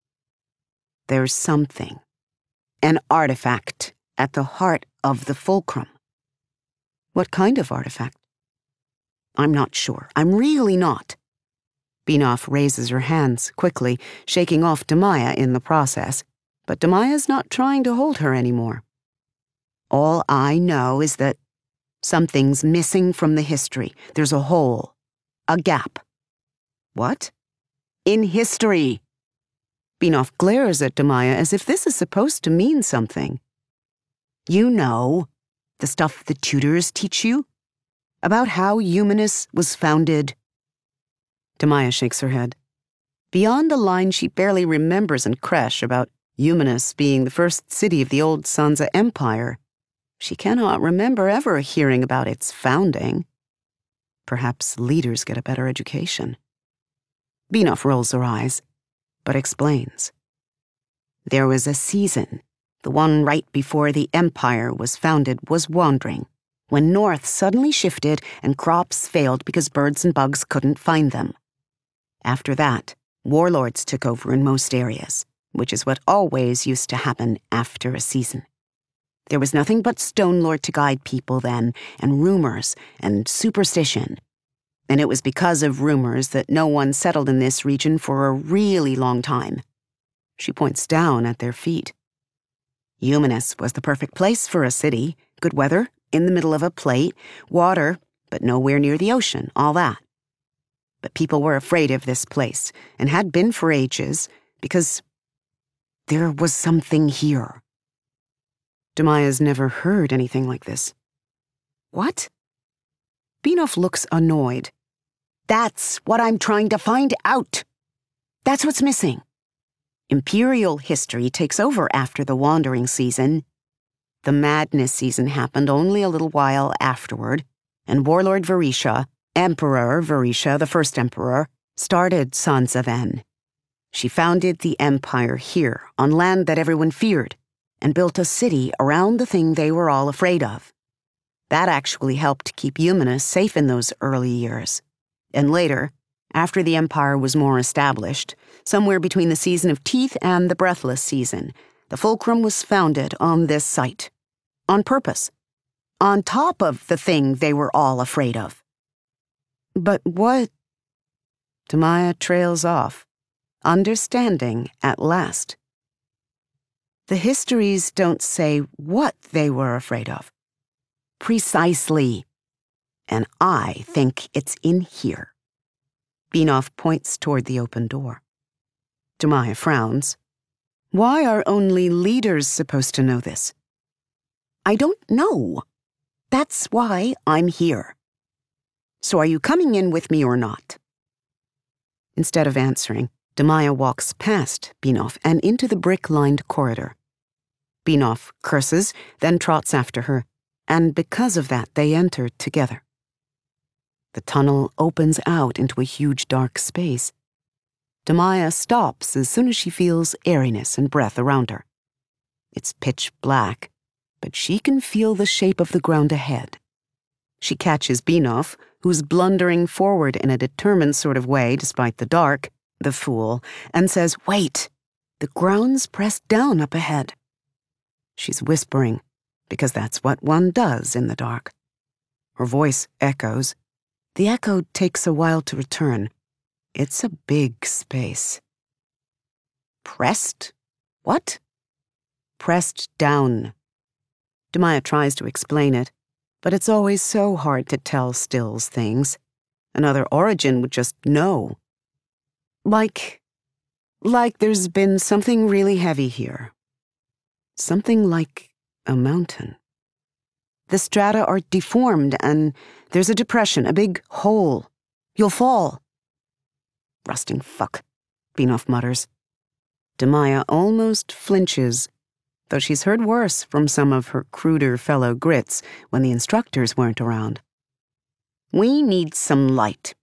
"There's something. An artifact at the heart of the fulcrum." "What kind of artifact?" "I'm not sure. I'm really not." Beanoff raises her hands quickly, shaking off Demaya in the process. But Demaya's not trying to hold her anymore. "All I know is that something's missing from the history. There's a hole. A gap." "What?" "In history." Beanoff glares at Demaya as if this is supposed to mean something. "You know, the stuff the tutors teach you? About how Humanus was founded?" Demaya shakes her head. Beyond a line she barely remembers in creche about Humanus being the first city of the old Sansa Empire, she cannot remember ever hearing about its founding. Perhaps leaders get a better education. Beanoff rolls her eyes, but explains. "There was a season, the one right before the Empire was founded, was wandering, when north suddenly shifted and crops failed because birds and bugs couldn't find them. After that, warlords took over in most areas, which is what always used to happen after a season. There was nothing but Stonelord to guide people then, and rumors and superstition. And it was because of rumors that no one settled in this region for a really long time." She points down at their feet. "Humanus was the perfect place for a city. Good weather, in the middle of a plate, water, but nowhere near the ocean, all that. But people were afraid of this place, and had been for ages, because there was something here." Demaya's never heard anything like this. "What?" Beanoff looks annoyed. "That's what I'm trying to find out. That's what's missing. Imperial history takes over after the wandering season. The madness season happened only a little while afterward, and Warlord Varisha, Emperor Varisha, the first emperor, started Sansa then. She founded the empire here, on land that everyone feared, and built a city around the thing they were all afraid of. That actually helped keep Humanus safe in those early years. And later, after the empire was more established, somewhere between the Season of Teeth and the Breathless season, the Fulcrum was founded on this site. On purpose. On top of the thing they were all afraid of." "But what?" Demaya trails off, understanding at last. "The histories don't say what they were afraid of." "Precisely. And I think it's in here." Beanoff points toward the open door. Demaya frowns. "Why are only leaders supposed to know this?" "I don't know. That's why I'm here. So are you coming in with me or not?" Instead of answering, Demaya walks past Beanoff and into the brick-lined corridor. Beanoff curses, then trots after her, and because of that they enter together. The tunnel opens out into a huge dark space. Demaya stops as soon as she feels airiness and breath around her. It's pitch black, but she can feel the shape of the ground ahead. She catches Beanoff, who's blundering forward in a determined sort of way despite the dark, the fool, and says, "Wait, the ground's pressed down up ahead." She's whispering, because that's what one does in the dark. Her voice echoes. The echo takes a while to return. It's a big space. Pressed? What? Pressed down. Demaya tries to explain it, but it's always so hard to tell Stills things. Another Origin would just know. Like there's been something really heavy here. Something like a mountain. The strata are deformed and there's a depression, a big hole. You'll fall. Rusting fuck, Beanoff mutters. Demaya almost flinches, though she's heard worse from some of her cruder fellow grits when the instructors weren't around. We need some light.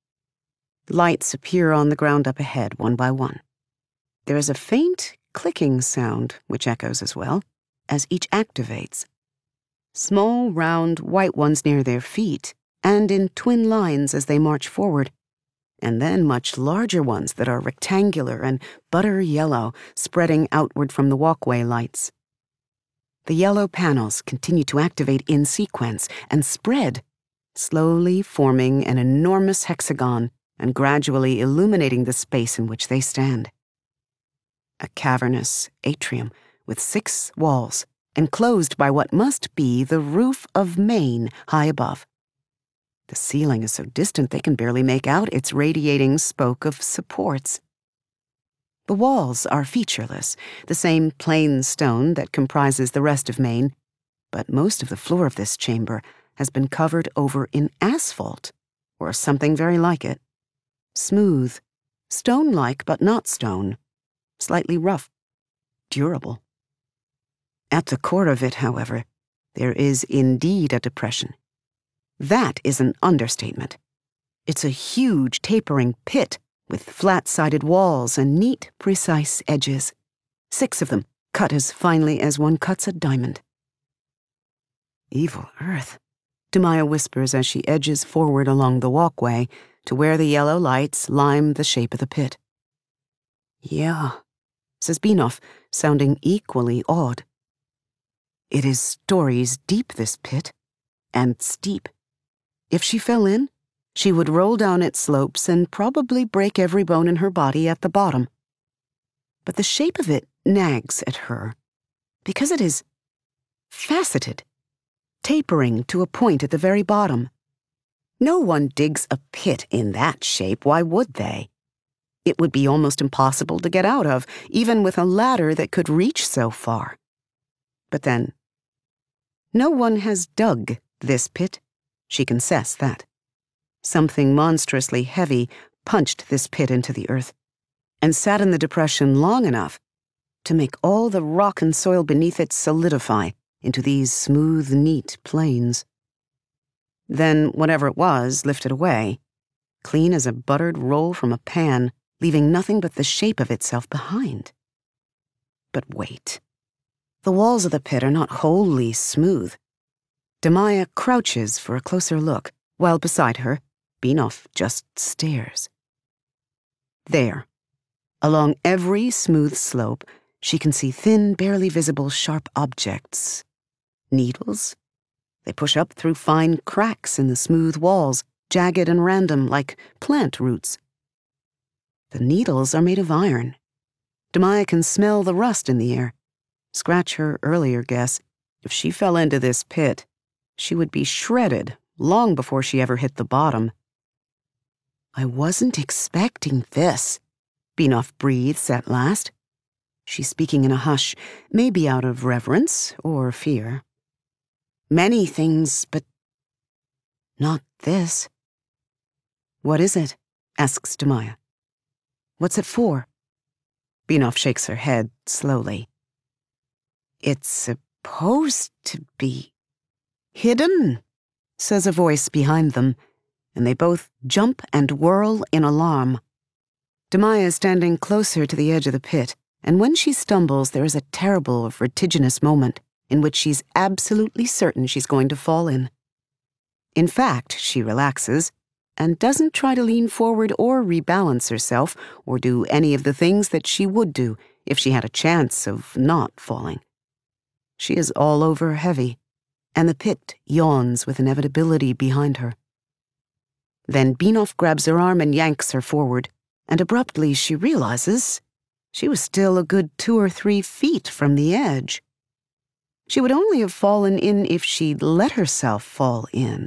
Lights appear on the ground up ahead, one by one. There is a faint clicking sound, which echoes as well, as each activates. Small, round, white ones near their feet, and in twin lines as they march forward, and then much larger ones that are rectangular and butter yellow, spreading outward from the walkway lights. The yellow panels continue to activate in sequence and spread, slowly forming an enormous hexagon and gradually illuminating the space in which they stand. A cavernous atrium with 6 walls, enclosed by what must be the roof of Maine high above. The ceiling is so distant they can barely make out its radiating spoke of supports. The walls are featureless, the same plain stone that comprises the rest of Maine, but most of the floor of this chamber has been covered over in asphalt, or something very like it. Smooth, stone-like but not stone, slightly rough, durable. At the core of it, however, there is indeed a depression. That is an understatement. It's a huge tapering pit with flat-sided walls and neat, precise edges. 6 of them, cut as finely as one cuts a diamond. Evil earth, Demaya whispers as she edges forward along the walkway to where the yellow lights lime the shape of the pit. Yeah, says Beanoff, sounding equally awed. It is stories deep, this pit, and steep. If she fell in, she would roll down its slopes and probably break every bone in her body at the bottom. But the shape of it nags at her, because it is faceted, tapering to a point at the very bottom. No one digs a pit in that shape, why would they? It would be almost impossible to get out of, even with a ladder that could reach so far. But then, no one has dug this pit. She can sense that. Something monstrously heavy punched this pit into the earth and sat in the depression long enough to make all the rock and soil beneath it solidify into these smooth, neat plains. Then whatever it was lifted away, clean as a buttered roll from a pan, leaving nothing but the shape of itself behind. But wait. The walls of the pit are not wholly smooth. Demaya crouches for a closer look, while beside her, Beanoff just stares. There, along every smooth slope, she can see thin, barely visible sharp objects. Needles? They push up through fine cracks in the smooth walls, jagged and random like plant roots. The needles are made of iron. Demaya can smell the rust in the air. Scratch her earlier guess. If she fell into this pit, she would be shredded long before she ever hit the bottom. I wasn't expecting this, Beanoff breathes at last. She's speaking in a hush, maybe out of reverence or fear. Many things, but not this. What is it? Asks Demaya. What's it for? Beanoff shakes her head slowly. It's supposed to be hidden, says a voice behind them, and they both jump and whirl in alarm. Demaya is standing closer to the edge of the pit, and when she stumbles, there is a terrible, vertiginous moment in which she's absolutely certain she's going to fall in. In fact, she relaxes and doesn't try to lean forward or rebalance herself or do any of the things that she would do if she had a chance of not falling. She is all over heavy, and the pit yawns with inevitability behind her. Then Beanoff grabs her arm and yanks her forward, and abruptly she realizes she was still a good 2 or 3 feet from the edge. She would only have fallen in if she'd let herself fall in.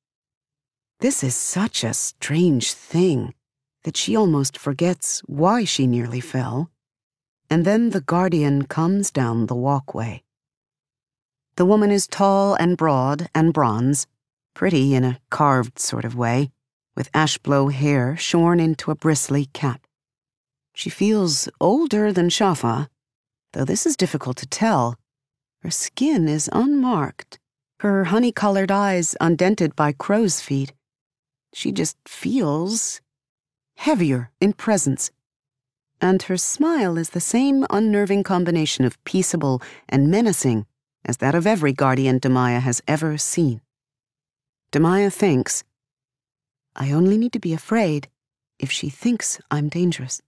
This is such a strange thing that she almost forgets why she nearly fell. And then the Guardian comes down the walkway. The woman is tall and broad and bronze, pretty in a carved sort of way, with ash-blow hair shorn into a bristly cap. She feels older than Shafa, though this is difficult to tell. Her skin is unmarked, her honey-colored eyes undented by crow's feet. She just feels heavier in presence, and her smile is the same unnerving combination of peaceable and menacing as that of every guardian Demaya has ever seen. Demaya thinks, I only need to be afraid if she thinks I'm dangerous.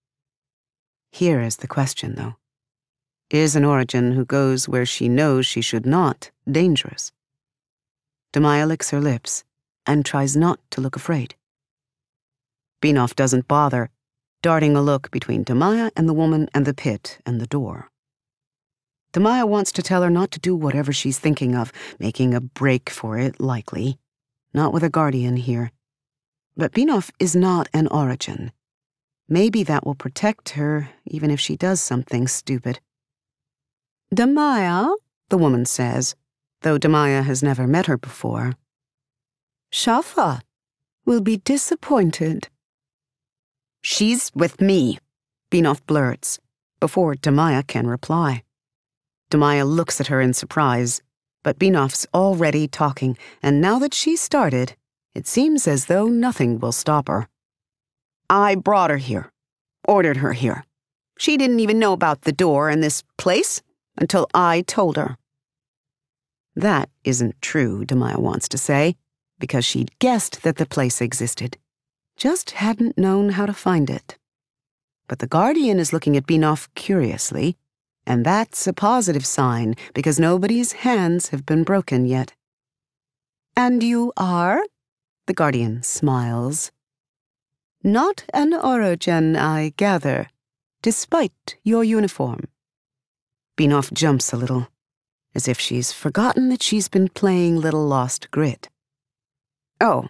Here is the question, though. Is an Origin who goes where she knows she should not dangerous? Demaya licks her lips and tries not to look afraid. Beanoff doesn't bother, darting a look between Demaya and the woman and the pit and the door. Demaya wants to tell her not to do whatever she's thinking of, making a break for it, likely. Not with a guardian here. But Beanoff is not an Origin. Maybe that will protect her, even if she does something stupid. Demaya, the woman says, though Demaya has never met her before. Shafa will be disappointed. She's with me, Beanoff blurts, before Demaya can reply. Demaya looks at her in surprise, but Beanoff's already talking, and now that she's started, it seems as though nothing will stop her. I brought her here, ordered her here. She didn't even know about the door and this place until I told her. That isn't true, Demaya wants to say, because she'd guessed that the place existed, just hadn't known how to find it. But the Guardian is looking at Beanoff curiously, and that's a positive sign because nobody's hands have been broken yet. And you are? The Guardian smiles. Not an Origin, I gather, despite your uniform. Beanoff jumps a little, as if she's forgotten that she's been playing Little Lost Grit. Oh.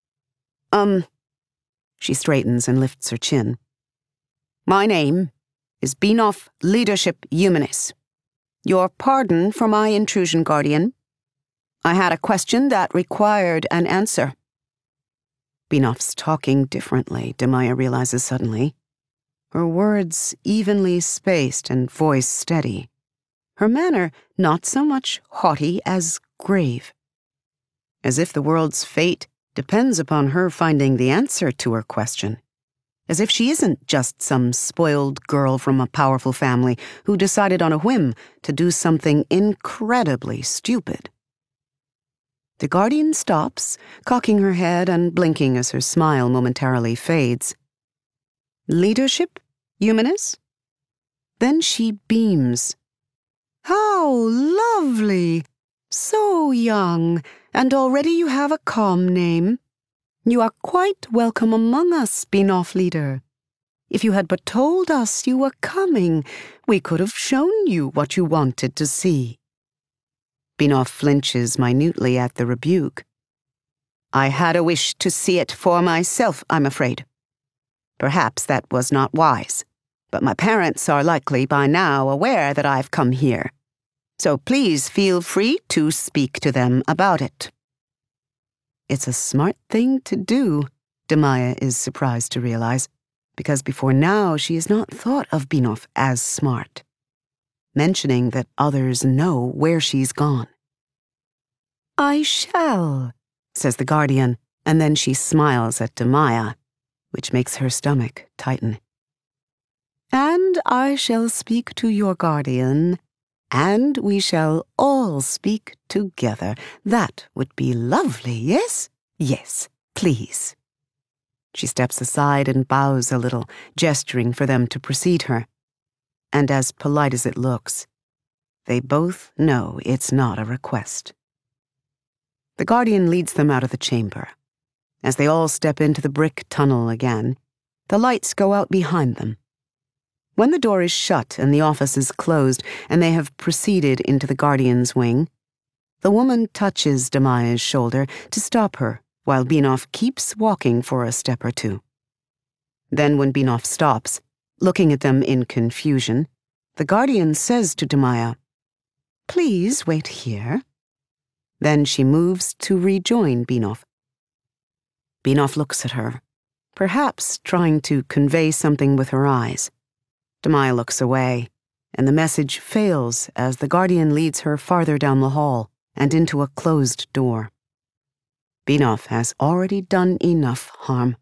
She straightens and lifts her chin. My name is Beanoff Leadership Humanis. Your pardon for my intrusion, Guardian. I had a question that required an answer. Beanoff's talking differently, Demaya realizes suddenly. Her words evenly spaced and voice steady. Her manner not so much haughty as grave. As if the world's fate depends upon her finding the answer to her question. As if she isn't just some spoiled girl from a powerful family who decided on a whim to do something incredibly stupid. The Guardian stops, cocking her head and blinking as her smile momentarily fades. Leadership, Humanis? Then she beams. How lovely! So young, and already you have a calm name. You are quite welcome among us, Beanoff Leader. If you had but told us you were coming, we could have shown you what you wanted to see. Beanoff flinches minutely at the rebuke. I had a wish to see it for myself, I'm afraid. Perhaps that was not wise, but my parents are likely by now aware that I've come here. So please feel free to speak to them about it. It's a smart thing to do, Demaya is surprised to realize, because before now she has not thought of Beanoff as smart. mentioning that others know where she's gone. "I shall," says the guardian, and then she smiles at Demaya, which makes her stomach tighten. "And I shall speak to your guardian, and we shall all speak together. That would be lovely, yes? Yes, please." She steps aside and bows a little, gesturing for them to precede her. And as polite as it looks, they both know it's not a request. The guardian leads them out of the chamber. As they all step into the brick tunnel again, the lights go out behind them. When the door is shut and the office is closed and they have proceeded into the guardian's wing, the woman touches Demaya's shoulder to stop her while Binov keeps walking for a step or two. Then when Binov stops, looking at them in confusion, the guardian says to Demaya, "Please wait here." Then she moves to rejoin Binov. Binov looks at her, perhaps trying to convey something with her eyes. Demaya looks away, and the message fails as the guardian leads her farther down the hall and into a closed door. Binov has already done enough harm.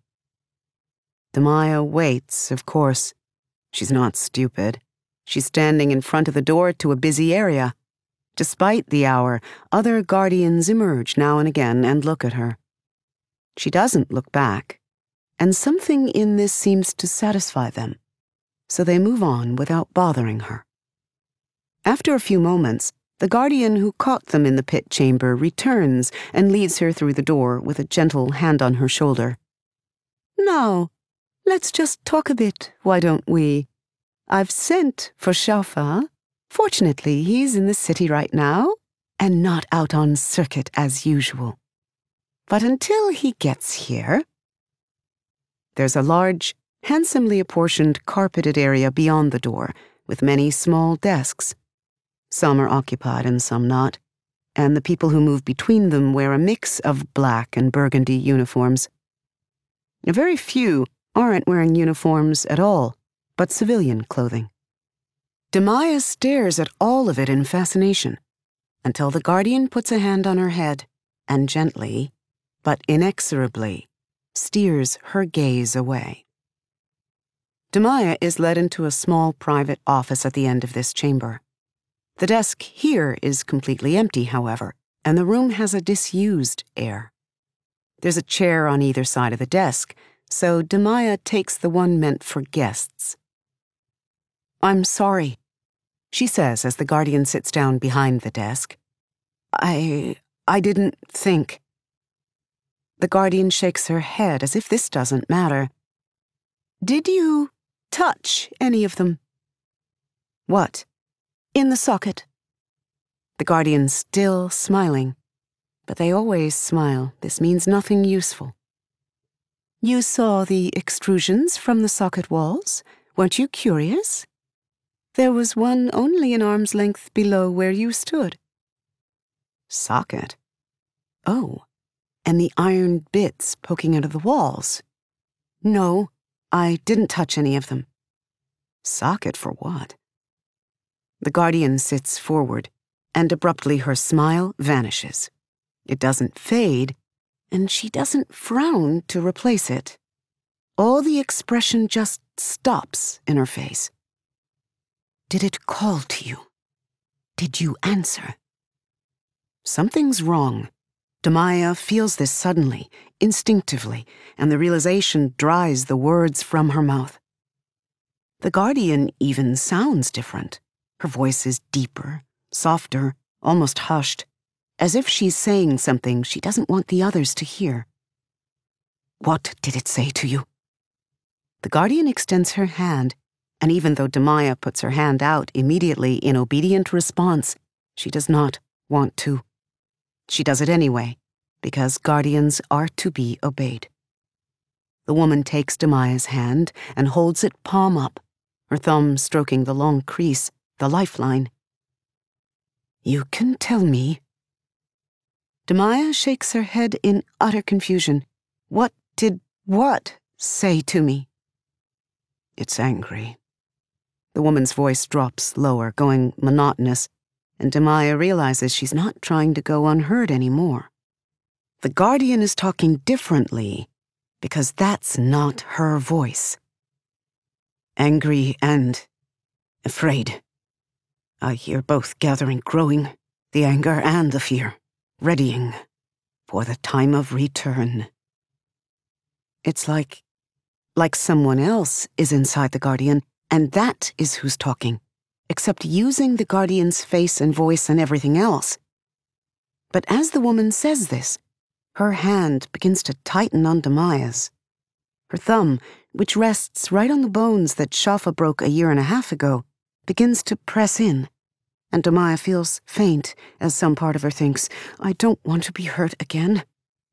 Demaya waits, of course. She's not stupid. She's standing in front of the door to a busy area. Despite the hour, other guardians emerge now and again and look at her. She doesn't look back, and something in this seems to satisfy them, so they move on without bothering her. After a few moments, the guardian who caught them in the pit chamber returns and leads her through the door with a gentle hand on her shoulder. "Now, let's just talk a bit, why don't we? I've sent for Xiaofa. Fortunately, he's in the city right now, and not out on circuit as usual. But until he gets here..." There's a large, handsomely apportioned carpeted area beyond the door, with many small desks. Some are occupied and some not, and the people who move between them wear a mix of black and burgundy uniforms. Very few aren't wearing uniforms at all, but civilian clothing. Demaya stares at all of it in fascination, until the guardian puts a hand on her head and gently, but inexorably, steers her gaze away. Demaya is led into a small private office at the end of this chamber. The desk here is completely empty, however, and the room has a disused air. There's a chair on either side of the desk, so Demaya takes the one meant for guests. "I'm sorry," she says as the guardian sits down behind the desk. I didn't think." The guardian shakes her head as if this doesn't matter. "Did you touch any of them?" "What?" "In the socket." The guardian's still smiling, but they always smile. This means nothing useful. "You saw the extrusions from the socket walls? Weren't you curious? There was one only an arm's length below where you stood." "Socket? Oh, and the iron bits poking out of the walls?" "No, I didn't touch any of them." "Socket for what?" The guardian sits forward, and abruptly her smile vanishes. It doesn't fade, and she doesn't frown to replace it. All the expression just stops in her face. "Did it call to you? Did you answer?" Something's wrong. Demaya feels this suddenly, instinctively, and the realization dries the words from her mouth. The guardian even sounds different. Her voice is deeper, softer, almost hushed, as if she's saying something she doesn't want the others to hear. "What did it say to you?" The guardian extends her hand, and even though Demaya puts her hand out immediately in obedient response, she does not want to. She does it anyway, because guardians are to be obeyed. The woman takes Demaya's hand and holds it palm up, her thumb stroking the long crease, the lifeline. "You can tell me." Demaya shakes her head in utter confusion. "What did what say to me?" "It's angry." The woman's voice drops lower, going monotonous, and Demaya realizes she's not trying to go unheard anymore. The Guardian is talking differently because that's not her voice. Angry and afraid. I hear both gathering, growing, the anger and the fear, readying for the time of return. It's like someone else is inside the Guardian, and that is who's talking, except using the Guardian's face and voice and everything else. But as the woman says this, her hand begins to tighten on Demaya's. Her thumb, which rests right on the bones that Shafa broke 1.5 years ago, begins to press in, and Demaya feels faint as some part of her thinks, I don't want to be hurt again.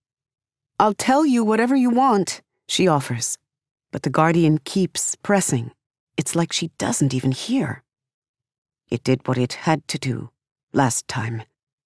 I'll tell you whatever you want, she offers, but the Guardian keeps pressing. It's like she doesn't even hear. It did what it had to do last time.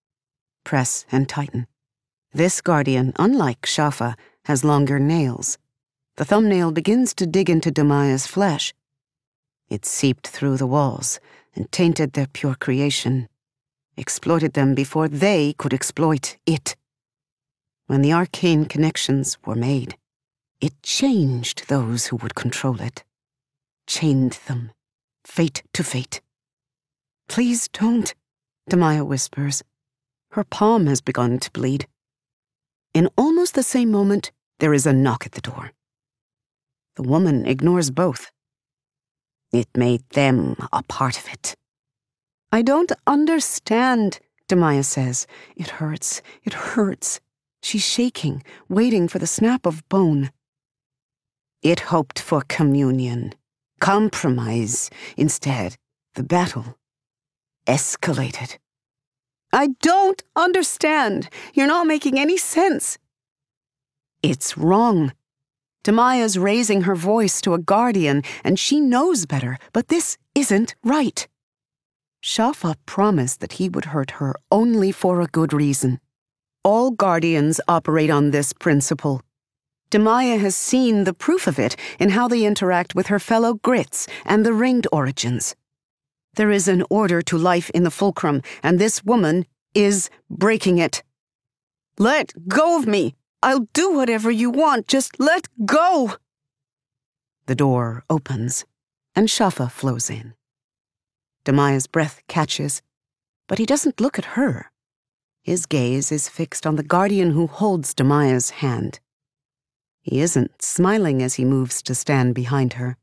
Press and tighten. This Guardian, unlike Shafa, has longer nails. The thumbnail begins to dig into Demaya's flesh. It seeped through the walls and tainted their pure creation, exploited them before they could exploit it. When the arcane connections were made, it changed those who would control it, chained them, fate to fate. Please don't, Demaya whispers. Her palm has begun to bleed. In almost the same moment, there is a knock at the door. The woman ignores both. It made them a part of it. I don't understand, Demaya says. It hurts. It hurts. She's shaking, waiting for the snap of bone. It hoped for communion, compromise. Instead, the battle escalated. I don't understand. You're not making any sense. It's wrong. Demaya's raising her voice to a Guardian, and she knows better, but this isn't right. Shafa promised that he would hurt her only for a good reason. All Guardians operate on this principle. Demaya has seen the proof of it in how they interact with her fellow Grits and the Ringed Origins. There is an order to life in the Fulcrum, and this woman is breaking it. Let go of me! I'll do whatever you want, just let go! The door opens, and Shafa flows in. Demaya's breath catches, but he doesn't look at her. His gaze is fixed on the Guardian who holds Demaya's hand. He isn't smiling as he moves to stand behind her.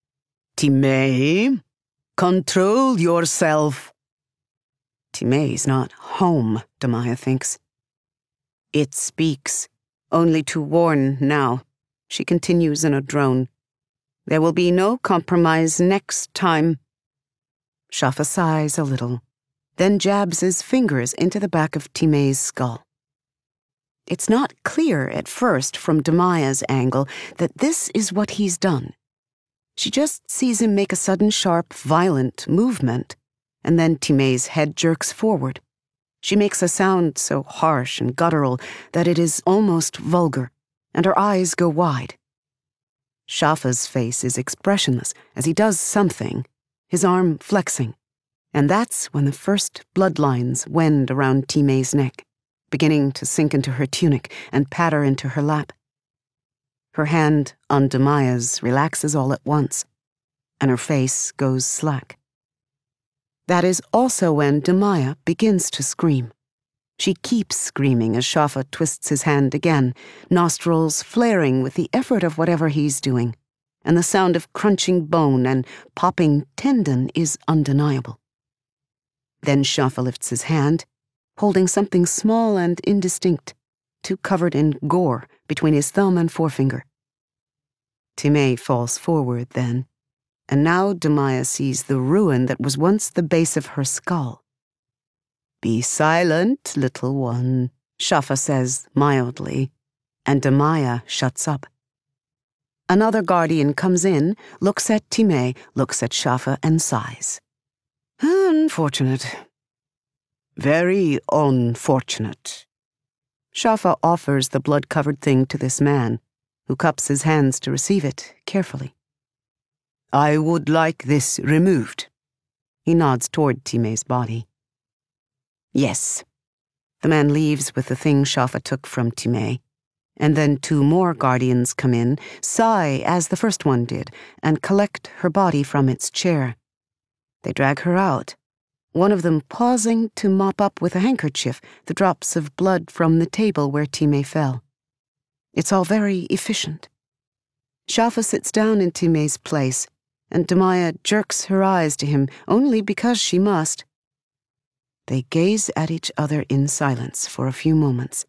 Timay, control yourself. Timay's not home, Demaya thinks. It speaks, only to warn now, she continues in a drone. There will be no compromise next time. Shafa sighs a little, then jabs his fingers into the back of Timay's skull. It's not clear at first from Demaya's angle that this is what he's done. She just sees him make a sudden sharp, violent movement, and then Timay's head jerks forward. She makes a sound so harsh and guttural that it is almost vulgar, and her eyes go wide. Shafa's face is expressionless as he does something, his arm flexing, and that's when the first bloodlines wend around Timay's neck, beginning to sink into her tunic and patter into her lap. Her hand on Demaya's relaxes all at once, and her face goes slack. That is also when Demaya begins to scream. She keeps screaming as Shafa twists his hand again, nostrils flaring with the effort of whatever he's doing, and the sound of crunching bone and popping tendon is undeniable. Then Shafa lifts his hand, holding something small and indistinct, too covered in gore between his thumb and forefinger. Timay falls forward then, and now Demaya sees the ruin that was once the base of her skull. Be silent, little one, Shafa says mildly, and Demaya shuts up. Another Guardian comes in, looks at Timay, looks at Shafa, and sighs. Unfortunate. Very unfortunate. Shafa offers the blood-covered thing to this man, who cups his hands to receive it carefully. I would like this removed. He nods toward Timé's body. Yes. The man leaves with the thing Shafa took from Timé, and then 2 more guardians come in, sigh as the first one did, and collect her body from its chair. They drag her out, one of them pausing to mop up with a handkerchief the drops of blood from the table where Timé fell. It's all very efficient. Shafa sits down in Timé's place, and Damaya jerks her eyes to him only because she must. They gaze at each other in silence for a few moments.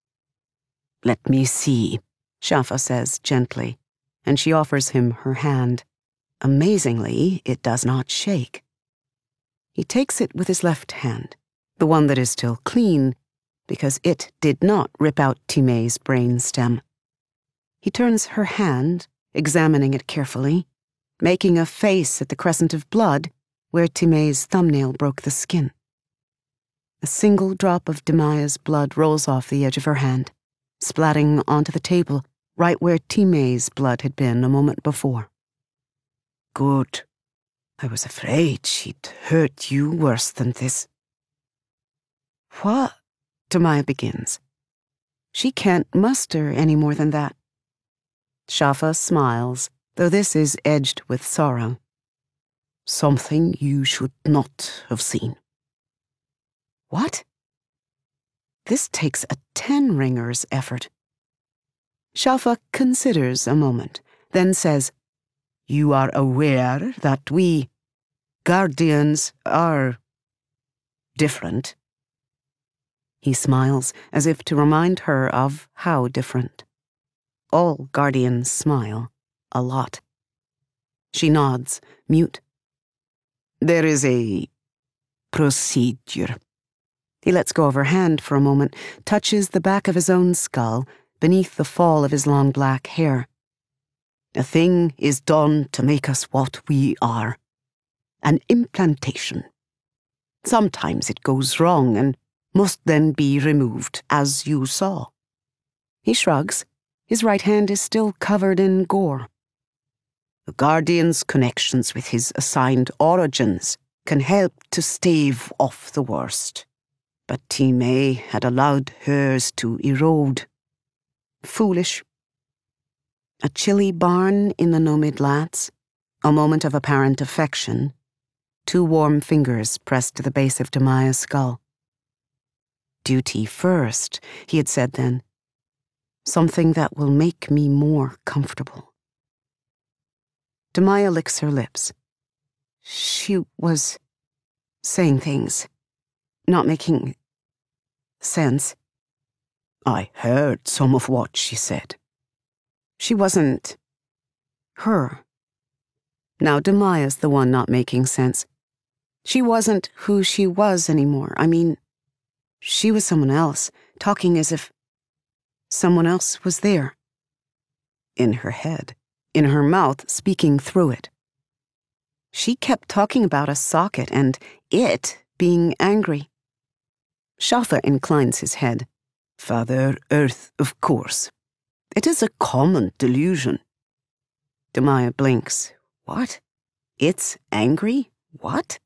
Let me see, Shafa says gently, and she offers him her hand. Amazingly, it does not shake. He takes it with his left hand, the one that is still clean, because it did not rip out Timé's brain stem. He turns her hand, examining it carefully, making a face at the crescent of blood where Timé's thumbnail broke the skin. A single drop of Damaya's blood rolls off the edge of her hand, splatting onto the table right where Timé's blood had been a moment before. Good. I was afraid she'd hurt you worse than this. What? Damaya begins. She can't muster any more than that. Shafa smiles, though this is edged with sorrow. Something you should not have seen. What? This takes a 10-ringer's effort. Shafa considers a moment, then says, You are aware that we, guardians, are different. He smiles as if to remind her of how different. All guardians smile, a lot. She nods, mute. There is a procedure. He lets go of her hand for a moment, touches the back of his own skull beneath the fall of his long black hair. A thing is done to make us what we are. An implantation. Sometimes it goes wrong and must then be removed, as you saw. He shrugs. His right hand is still covered in gore. The Guardian's connections with his assigned origins can help to stave off the worst. But Timé had allowed hers to erode. Foolish. A chilly barn in the Nomad Lats, a moment of apparent affection, 2 warm fingers pressed to the base of Damaya's skull. Duty first, he had said then. Something that will make me more comfortable. Damaya licks her lips. She was saying things, not making sense. I heard some of what she said. She wasn't her. Now Damaya's the one not making sense. She wasn't who she was anymore. I mean, she was someone else, talking as if someone else was there. In her head, in her mouth, speaking through it. She kept talking about a socket and it being angry. Shafa inclines his head. Father Earth, of course. It is a common delusion. Damaya blinks. What? It's angry? What?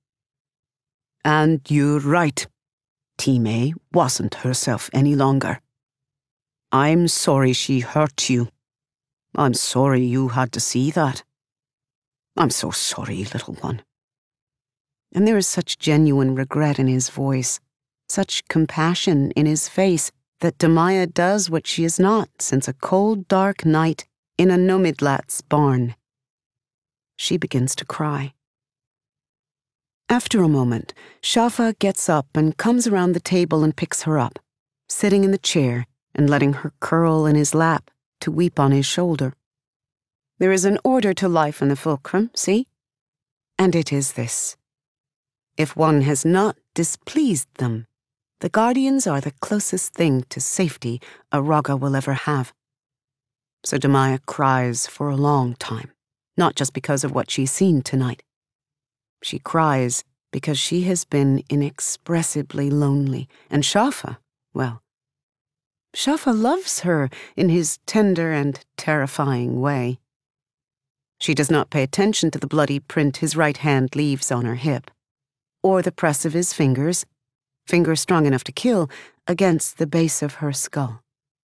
And you're right. Timé wasn't herself any longer. I'm sorry she hurt you. I'm sorry you had to see that. I'm so sorry, little one. And there is such genuine regret in his voice, such compassion in his face, that Damaya does what she has not since a cold, dark night in a Nomidlat's barn. She begins to cry. After a moment, Shafa gets up and comes around the table and picks her up, sitting in the chair and letting her curl in his lap to weep on his shoulder. There is an order to life in the fulcrum, see? And it is this. If one has not displeased them, the guardians are the closest thing to safety a Raga will ever have. So Damaya cries for a long time, not just because of what she's seen tonight. She cries because she has been inexpressibly lonely, and Shafa, well, Shafa loves her in his tender and terrifying way. She does not pay attention to the bloody print his right hand leaves on her hip, or the press of his fingers strong enough to kill, against the base of her skull.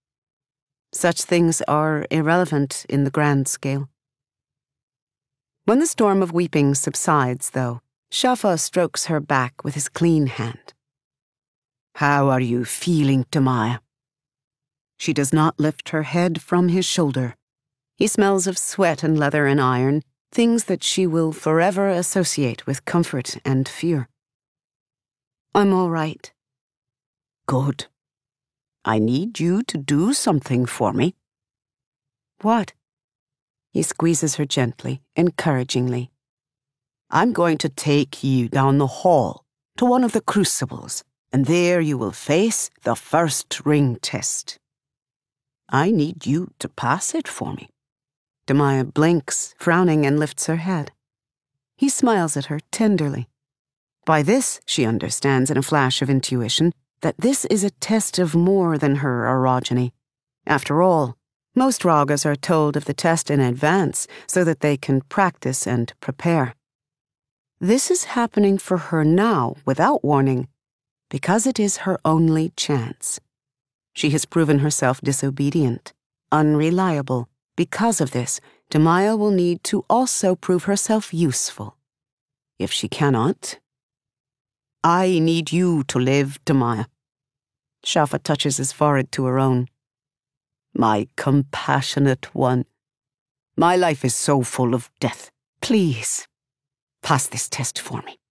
Such things are irrelevant in the grand scale. When the storm of weeping subsides, though, Shafa strokes her back with his clean hand. "How are you feeling, Damaya?" She does not lift her head from his shoulder. He smells of sweat and leather and iron, things that she will forever associate with comfort and fear. "I'm all right." "Good. I need you to do something for me." "What?" He squeezes her gently, encouragingly. "I'm going to take you down the hall to one of the crucibles, and there you will face the first ring test. I need you to pass it for me." Damaya blinks, frowning, and lifts her head. He smiles at her tenderly. By this, she understands in a flash of intuition that this is a test of more than her orogeny. After all, most Ragas are told of the test in advance so that they can practice and prepare. This is happening for her now without warning, because it is her only chance. She has proven herself disobedient, unreliable. Because of this, Damaya will need to also prove herself useful. If she cannot, "I need you to live, Damaya." Shafa touches his forehead to her own. "My compassionate one, my life is so full of death. Please, pass this test for me."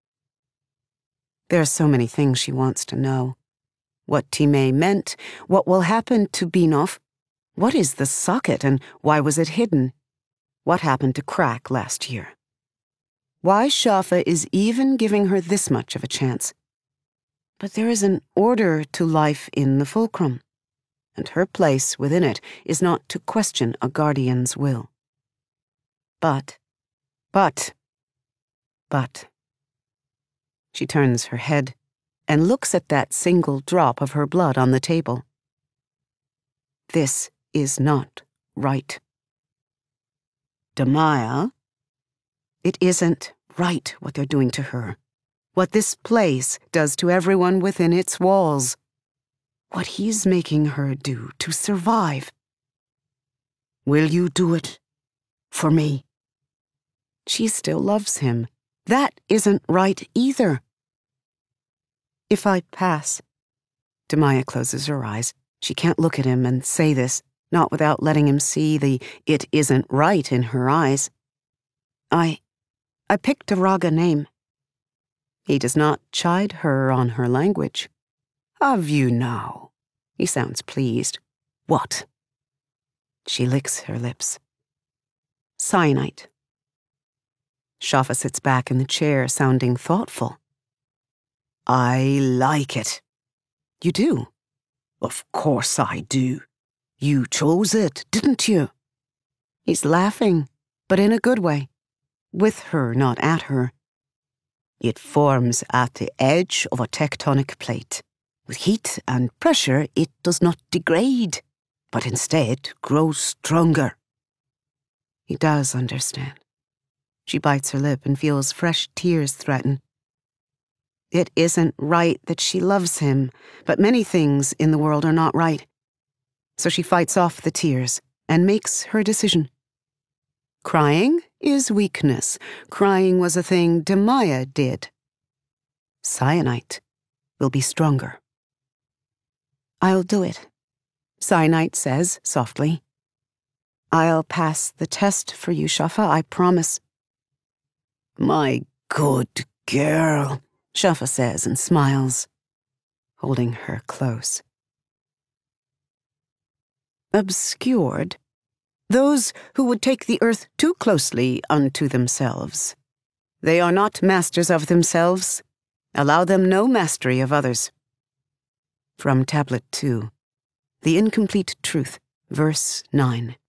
There are so many things she wants to know. What Timeh meant, what will happen to Binov, what is the socket and why was it hidden? What happened to Crack last year? Why Shafa is even giving her this much of a chance. But there is an order to life in the fulcrum, and her place within it is not to question a guardian's will. But. She turns her head and looks at that single drop of her blood on the table. This is not right. Damaya, it isn't right what they're doing to her. What this place does to everyone within its walls. What he's making her do to survive. Will you do it? For me? She still loves him. That isn't right either. If I pass. Damaya closes her eyes. She can't look at him and say this, not without letting him see the "it isn't right" in her eyes. I picked a Raga name. He does not chide her on her language. "Have you now?" He sounds pleased. "What?" She licks her lips. "Cyanite." Shafa sits back in the chair, sounding thoughtful. "I like it." "You do?" "Of course I do. You chose it, didn't you?" He's laughing, but in a good way. With her, not at her. "It forms at the edge of a tectonic plate. With heat and pressure, it does not degrade, but instead grows stronger." He does understand. She bites her lip and feels fresh tears threaten. It isn't right that she loves him, but many things in the world are not right. So she fights off the tears and makes her decision. Crying is weakness. Crying was a thing Damaya did. Cyanite will be stronger. "I'll do it," Cyanite says softly. "I'll pass the test for you, Shafa, I promise." "My good girl," Shafa says and smiles, holding her close. Obscured. Those who would take the earth too closely unto themselves. They are not masters of themselves. Allow them no mastery of others. From Tablet 2, The Incomplete Truth, verse 9.